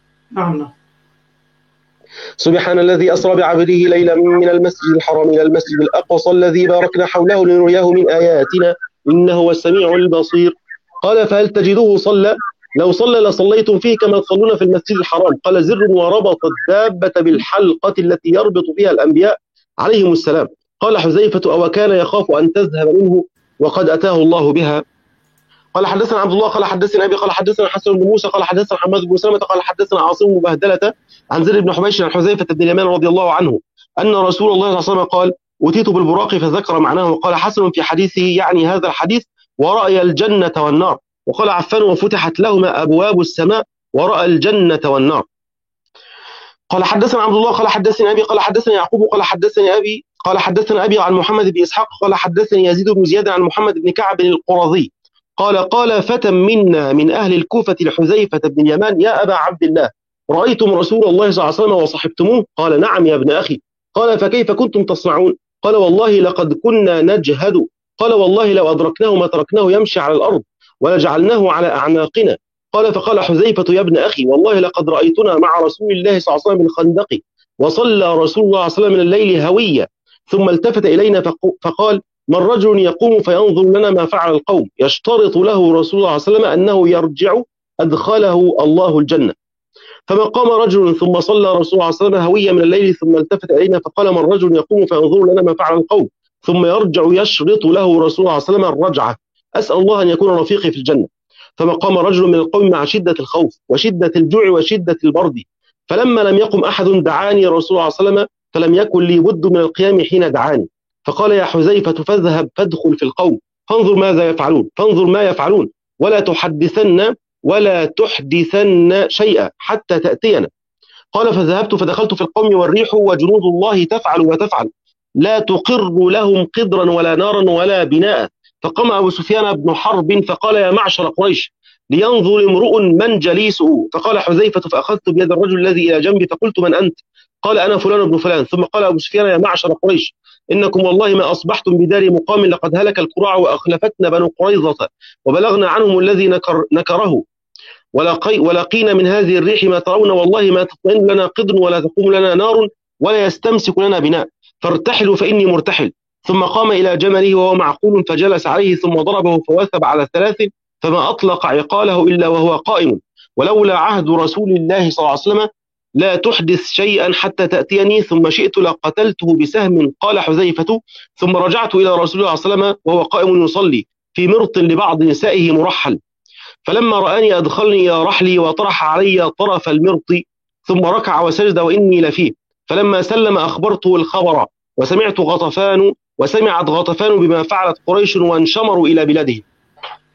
سبحان الذي أسرى بعبده ليلا من المسجد الحرام إلى المسجد الأقصى الذي باركنا حوله لنريه من آياتنا إنه هو السميع البصير. قال فهل تجده صلى؟ لو صلى لصليتم فيه كما تصلون في المسجد الحرام. قال زر وربط الدابة بالحلقة التي يربط فيها الأنبياء عليهم السلام. قال حذيفة أو كان يخاف أن تذهب منه وقد أتاه الله بها. قال حدثنا عبد الله قال حدثنا أبي قال حدثنا حسن بن موسى قال حدثنا حماد بن سلمة قال حدثنا عاصم بن بهدلة عن زر بن حبيش عن حذيفة بن اليمان رضي الله عنه أن رسول الله صلى الله عليه وسلم قال أتيت بالبراق فذكر معناه وقال حسن في حديثه يعني هذا الحديث ورأي الجنة والنار. وقال عفان وفتحت لهما أبواب السماء ورأى الجنة والنار. قال حدثنا عبد الله قال حدثنا أبي قال حدثنا يعقوب قال حدثنا أبي عن محمد بن إسحاق قال حدثني يزيد بن زياد عن محمد بن كعب القرظي قال فتى منا من أهل الكوفة لحذيفة بن اليمان يا أبا عبد الله رأيتم رسول الله صلى الله عليه وسلم وصحبتموه؟ قال نعم يا ابن أخي. قال فكيف كنتم تصنعون؟ قال والله لقد كنا نجهد. قال والله لو أدركناه ما تركناه يمشي على الأرض ولجعلناه على أعناقنا. قال فقال حذيفة يا ابن أخي والله لقد رأيتنا مع رسول الله صلى الله عليه وسلم بالخندق وصلى رسول الله صلى الله عليه وسلم من الليل هوية ثم التفت إلينا فقال من رجل يقوم فينظر لنا ما فعل القوم يشترط له رسول الله صلى الله عليه وسلم أنه يرجع أدخله الله الجنة. فما قام رجل ثم صلى رسول الله صلى الله عليه وسلم هوية من الليل ثم التفت إلينا فقال من رجل يقوم فينظر لنا ما فعل القوم ثم يرجع يشرط له رسول الله صلى الله عليه وسلم الرجعة أسأل الله أن يكون رفيقي في الجنة. فما قام رجل من القوم مع شدة الخوف وشدة الجوع وشدة البرد فلما لم يقم أحد دعاني رسول الله صلى الله عليه وسلم فلم يكن لي بد من القيام حين دعاني فقال يا حذيفة فاذهب فادخل في القوم فانظر ما يفعلون ولا تحدثن شيئا حتى تأتينا. قال فذهبت فدخلت في القوم والريح وجنود الله تفعل وتفعل لا تقر لهم قدرا ولا نارا ولا بناء. فقام أبو سفيان بن حرب فقال يا معشر قريش لينظر امرؤ من جليسه. فقال حذيفة فأخذت بيد الرجل الذي إلى جنبي فقلت من أنت؟ قال أنا فلان بن فلان. ثم قال أبو سفيان يا معشر قريش إنكم والله ما أصبحتم بدار مقام لقد هلك القراع وأخلفتنا بنو قريظة وبلغنا عنهم الذي نكره ولقينا من هذه الريح ما ترون والله ما تطمئن لنا قدر ولا تقوم لنا نار ولا يستمسك لنا بناء فارتحلوا فإني مرتحل. ثم قام إلى جمله وهو معقول فجلس عليه ثم ضربه فوثب على 3 فما أطلق عقاله إلا وهو قائم ولولا عهد رسول الله صلى الله عليه وسلم لا تحدث شيئا حتى تأتيني ثم شئت لقتلته بسهم. قال حذيفة ثم رجعت إلى رسول الله صلى الله عليه وسلم وهو قائم يصلي في مرط لبعض نسائه مرحل فلما رآني أدخلني إلى رحلي وطرح علي طرف المرط ثم ركع وسجد وإني لفيه فلما سلم أخبرته الخبر وسمعت غطفان بما فعلت قريش وانشمروا إلى بلاده.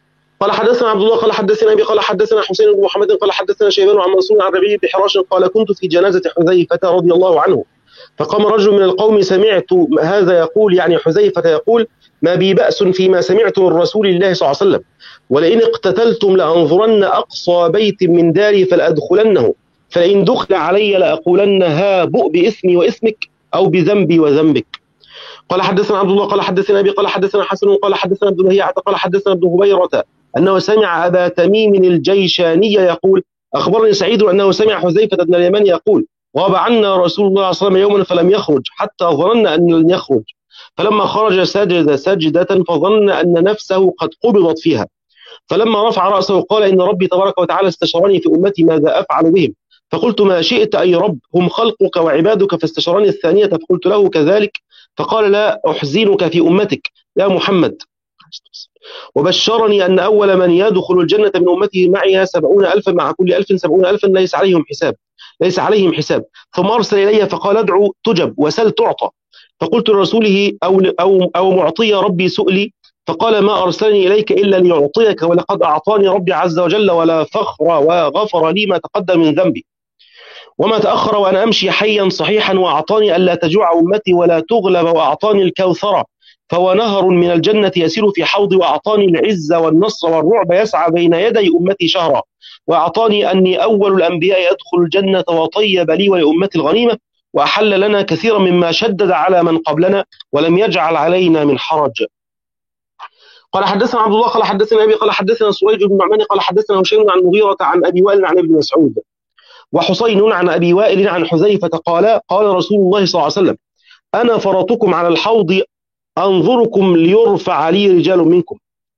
قال حدثنا عبد الله قال حدثنا أبي قال حدثنا حسين بن محمد قال حدثنا شيبان عن منصور عن ربيع بن حراش قال كنت في جنازة حذيفة رضي الله عنه، فقام رجل من القوم سمعت هذا يقول، يعني حذيفة يقول: ما بي بأس فيما سمعت من رسول الله صلى الله عليه وسلم، ولئن اقتتلتم لأنظرن أقصى بيت من داري فلأدخلنه، فإن دخل علي لأقولن ها بؤ بإثمي وإثمك أو بذنبي وذنبك. قال حدثنا عبد الله قال حدثنا أبي قال حدثنا حسن قال حدثنا ابن لهيعة قال حدثنا ابن هبيرة أنه سمع أبا تميم الجيشاني يقول: أخبرني سعيد أنه سمع حذيفة بن اليمان يقول: غاب عنا رسول الله صلى الله عليه وسلم يوما فلم يخرج حتى ظننا أن لن يخرج، فلما خرج سجد سجدة فظن أن نفسه قد قبضت فيها، فلما رفع رأسه قال: إن ربي تبارك وتعالى استشارني في أمتي ماذا أفعل بهم، فقلت: ما شئت أي رب، هم خلقك وعبادك، فاستشارني الثانية فقلت له كذلك، فقال: لا أحزنك في أمتك يا محمد، وبشرني أن أول من يدخل الجنة من أمته معها 70,000، مع كل 1000 70,000 ليس عليهم حساب. ثم أرسل إلي فقال: ادعو تجب وسل تعطى. فقلت لرسوله: أو معطي ربي سؤلي، فقال: ما أرسلني إليك إلا ليعطيك، ولقد أعطاني ربي عز وجل ولا فخر، وغفر لي ما تقدم من ذنبي وما تأخر، وأنا أمشي حيا صحيحا، وأعطاني ألا تجوع أمتي ولا تغلب، وأعطاني الكوثر فهو نهر من الجنة يسير في حوضي، وأعطاني العز والنصر والرعب يسعى بين يدي أمتي شهرا، وأعطاني أني أول الأنبياء يدخل الجنة، وطيب لي ولأمتي الغنيمة، وأحل لنا كثيرا مما شدد على من قبلنا، ولم يجعل علينا من حرج. قال حدثنا عبد الله قال حدثنا أبي قال حدثنا سويد بن نعمان قال حدثنا هشيم عن المغيرة عن أبي وائل عن ابن مسعود، وحسين عن أبي وائل عن حذيفة قال: قال رسول الله صلى الله عليه وسلم: أنا فرطكم على الحوض أنظركم ليرفع لي رجال منكم،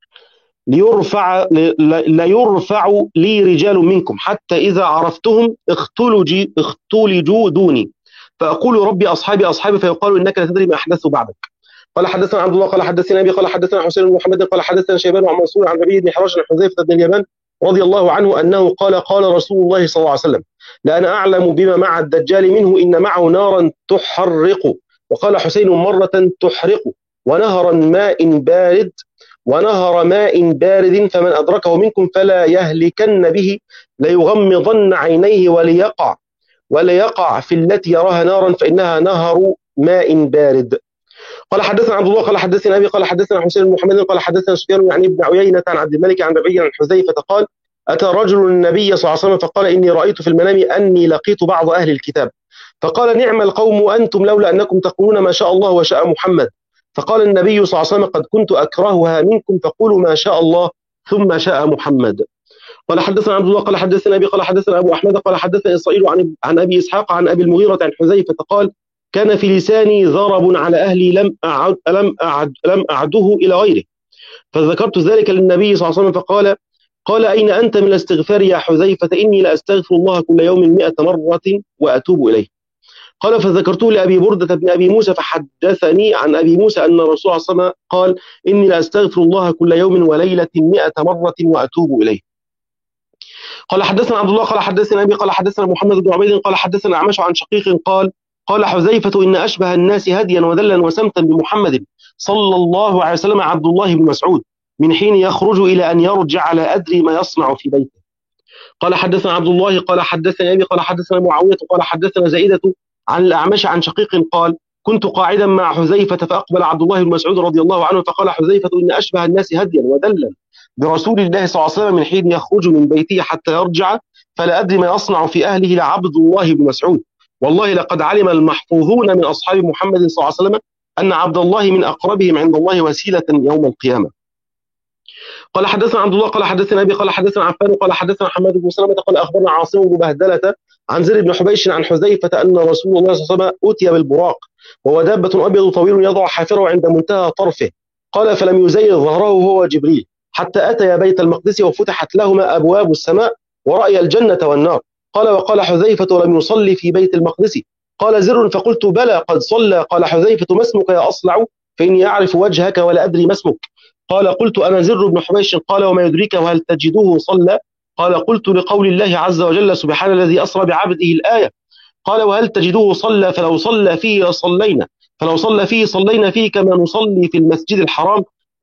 ليرفع لي رجال منكم، حتى إذا عرفتهم اختلجوا دوني، فأقول: ربي أصحابي أصحابي، فيقال: إنك لا تدري ما أحدث بعدك. قال حدثنا عبد الله قال حدثنا أبي قال حدثنا حسين بن محمد قال حدثنا شيبان عن منصور عن ربيع بن حراش عن حذيفة بن اليمان رضي الله عنه أنه قال: قال رسول الله صلى الله عليه وسلم: لأنا أعلم بما مع الدجال منه، إن معه نارا تحرق. وقال حسين: مرة تحرق، ونهر ماء بارد، فمن أدركه منكم فلا يهلكن به، ليغمضن عينيه وليقع في التي يراها نارا، فإنها نهر ماء بارد. قال حدثنا عبد الله قال حدثنا أبي قال حدثنا حسين بن محمد قال حدثنا سفيان يعني ابن عيينة عن عبد الملك عن ربيع عن حذيفة قال: أتى رجل النبي صلى الله عليه وسلم فقال: إني رأيت في المنام أني لقيت بعض أهل الكتاب، فقال: نعم القوم أنتم، لولا أنكم تقولون ما شاء الله وشاء محمد. فقال النبي صلى الله عليه وسلم: قد كنت أكرهها منكم، فقولوا ما شاء الله ثم شاء محمد. قال حدثنا عبد الله قال حدثنا أبي قال حدثنا أبو أحمد قال حدثنا إسرائيل عن أبي إسحاق عن أبي المغيرة عن حذيفة قال: كان في لساني ضرب على أهلي لم أعده إلى غيره، فذكرت ذلك للنبي صلى الله عليه وسلم فقال: أين أنت من الاستغفار يا حذيفة؟ إني لأستغفر الله كل يوم 100 مرة وأتوب إليه. قال: فذكرته لأبي بردة بن أبي موسى، فحدثني عن أبي موسى أن الرسول صلى الله عليه وسلم قال: إني لأستغفر الله كل يوم وليلة 100 مرة وأتوب إليه. قال حدثنا عبد الله قال حدثنا أبي قال حدثنا محمد بن عبيد قال حدثنا أعمش عن شقيق قال حذيفة: إن أشبه الناس هديا ودلا وسمتا بمحمد صلى الله عليه وسلم عبد الله بن مسعود، من حين يخرج إلى أن يرجع لا أدري ما يصنع في بيته. قال حدثنا عبد الله قال حدثنا أبي قال حدثنا معاوية قال حدثنا زائدة عن الأعمش عن شقيق قال: كنت قاعدا مع حذيفة فأقبل عبد الله بن مسعود رضي الله عنه فقال حذيفة: إن أشبه الناس هديا ودلا برسول الله صلى الله عليه وسلم من حين يخرج من بيته حتى يرجع، فلا أدري ما يصنع في أهله لعبد الله بن مسعود، والله لقد علم المحفوظون من أصحاب محمد صلى الله عليه وسلم أن عبد الله من أقربهم عند الله وسيلة يوم القيامة. قال حدثنا عبد الله قال حدثنا أبي قال حدثنا عفان قال حدثنا حماد بن سلمة قال أخبرنا عاصم بن بهدلة عن زر بن حبيش عن حذيفة أن رسول الله صلى الله عليه وسلم أتي بالبراق، وهو دابة أبيض طويل يضع حافره عند منتهى طرفه. قال: فلم يزيل ظهره هو جبريل حتى أتي بيت المقدس وفتحت لهما أبواب السماء ورأي الجنة والنار. قال: وقال حذيفة: ولم يصلي في بيت المقدس؟ قال زر: فقلت: بلى قد صلى. قال حذيفة: ما اسمك يا أصلع؟ فإني أعرف وجهك ولا أدري ما اسمك. قال: قلت: أنا زر بن حبيش. قال: وما يدريك وهل تجده صلى؟ قال: قلت: لقول الله عز وجل: سبحان الذي أسرى بعبده الآية. قال: وهل تجده صلى؟ فلو صلى فيه صلينا فيه كما نصلي في المسجد الحرام،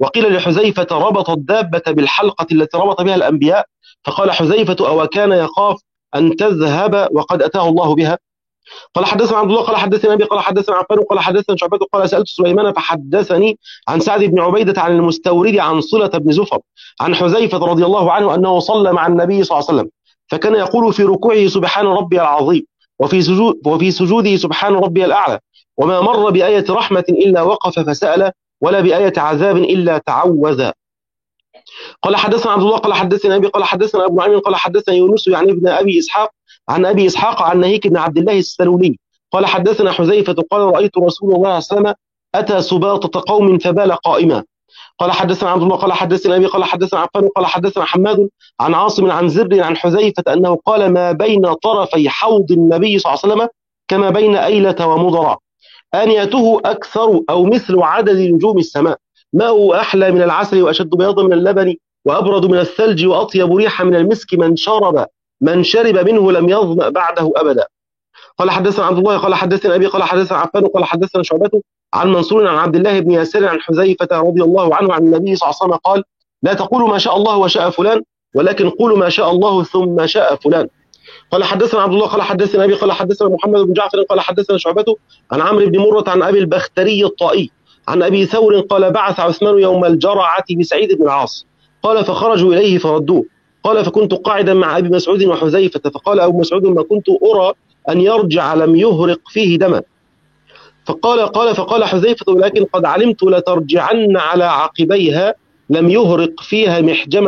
وقيل لحذيفة ربط الدابة بالحلقة التي ربط بها الأنبياء، فقال حذيفة أو كان يخاف أن تذهب وقد أتاه الله بها. قال حدثنا عبد الله قال حدثنا أبي قال حدثنا عفان قال حدثنا شعبة قال سألت سليمان فحدثني عن سعد بن عبيدة عن المستورد عن صلة بن زفر عن حذيفة رضي الله عنه أنه صلى مع النبي صلى الله عليه وسلم، فكان يقول في ركوعه سبحان ربي العظيم، وفي سجوده سبحان ربي الأعلى، وما مر بآية رحمة إلا وقف فسأل، ولا بآية عذاب إلا تعوذ. قال حدثنا عبد الله قال حدثنا أبي قال حدثنا أبو نعيم قال حدثنا يونس يعني ابن أبي إسحاق عن أبي إسحاق عن نهيك بن عبد الله السلولي قال حدثنا حذيفة قال رأيت رسول الله صلى الله عليه وسلم أتى سباطة قوم فبال قائما. قال حدثنا عبد الله قال حدثنا أبي قال حدثنا عفان قال حدثنا حماد عن عاصم عن زر عن حذيفة أنه قال ما بين طرفي حوض النبي صلى الله عليه وسلم كما بين أيلة ومضر، آنيته أكثر أو مثل عدد نجوم السماء، ماءه أحلى من العسل وأشد بياضا من اللبن وأبرد من الثلج وأطيب ريحا من المسك، من شرب منه لم يظمأ بعده أبدا. قال حدثنا عبد الله قال حدثنا أبي قال حدثنا عفان قال حدثنا شعبة عن منصور عن عبد الله بن ياسر عن حذيفة رضي الله عنه عن النبي صلى الله عليه وسلم قال لا تقولوا ما شاء الله وشاء فلان، ولكن قولوا ما شاء الله ثم شاء فلان. قال حدثنا عبد الله قال حدثنا أبي قال حدثنا محمد بن جعفر قال حدثنا شعبة عن عمرو بن مرة عن أبي البختري الطائي عن أبي ثور قال بعث عثمان يوم الجرعة بسعيد بن العاص، قال فخرجوا إليه فردوه، قال فكنت قاعدا مع أبي مسعود وحذيفة، فقال أبو مسعود ما كنت أرى أن يرجع لم يهرق فيه دما، فقال حذيفة ولكن قد علمت لترجعن على عقبيها لم يهرق فيها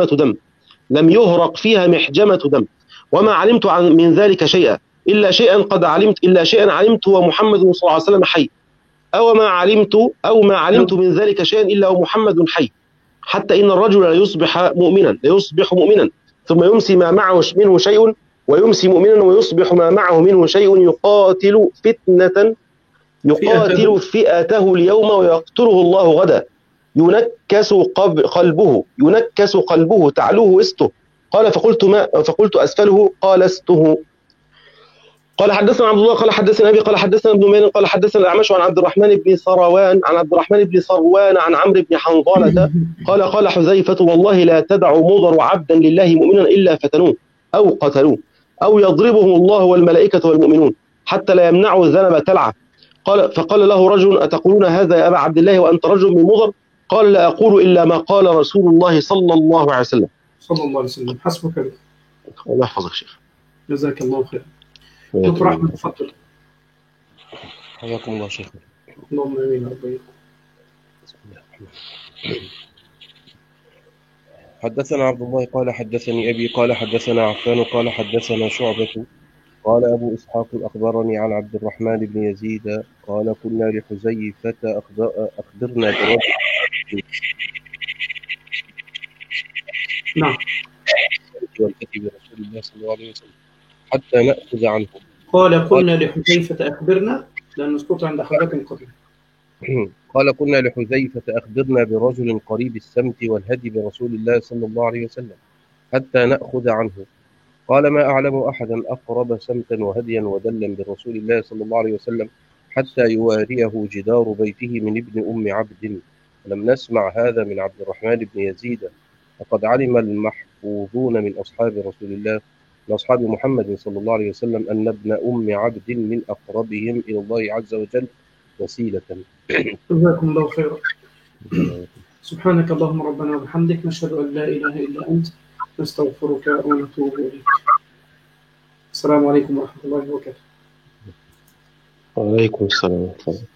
محجمة دم، وما علمت من ذلك شيئا إلا شيئا علمت ومحمد صلى الله عليه وسلم حي، أو ما علمت من ذلك شيئا إلا ومحمد حي، حتى إن الرجل ليصبح مؤمنا ثم يمسي ما معه منه شيء، ويمسي مؤمنا ويصبح ما معه منه شيء، يقاتل فئته اليوم ويقتله الله غدا، ينكس قلبه تعلوه وسطه. قال فقلت أسفله قال استه. قال حدثنا عبد الله قال حدثنا أبي قال حدثنا ابن مالك قال حدثنا الأعمش عن عبد الرحمن بن صروان عن عمرو بن حنظلة قال حذيفة والله لا تدع مضر عبدا لله مؤمنا إلا فتنوه أو قتلوه أو يضربهم الله والملائكة والمؤمنون حتى لا يمنعوا الذنب تلعه. فقال له رجل أتقولون هذا يا أبا عبد الله وأنت رجل من مضر؟ قال لا أقول إلا ما قال رسول الله صلى الله عليه وسلم. حسبك. الله يحفظك شيخ. جزاك الله خير. دكتور أحمد تفضل. حياكم الله شيخ. اللهم آمين. ربي. حدثنا عبد الله قال حدثني أبي قال حدثنا عفان قال حدثنا شعبة قال أبو إسحاق أخبرني عن عبد الرحمن بن يزيد قال كنا لحذيفة أخبرنا برجل. نعم. والتي برسول الله صلى الله عليه وسلم حتى نأخذ عنه. قال كنا لحذيفة أخبرنا، لأن الصوت عند حضرتك قبل. قال كنا لحذيفة أخبرنا برجل قريب السمت والهدي برسول الله صلى الله عليه وسلم حتى نأخذ عنه. قال ما أعلم أحدا أقرب سمتا وهديا ودلا برسول الله صلى الله عليه وسلم حتى يواريه جدار بيته من ابن أم عبد. لم نسمع هذا من عبد الرحمن بن يزيد، فقد علم المحفوظون من أصحاب رسول الله من أصحاب محمد صلى الله عليه وسلم أن ابن أم عبد من أقربهم إلى الله عز وجل وسيلة. جزاكم الله خيرا. سبحانك اللهم ربنا وبحمدك نشهد أن لا إله إلا أنت نستغفرك ونتوب إليك. السلام عليكم ورحمة الله وبركاته. وعليكم السلام ورحمة الله.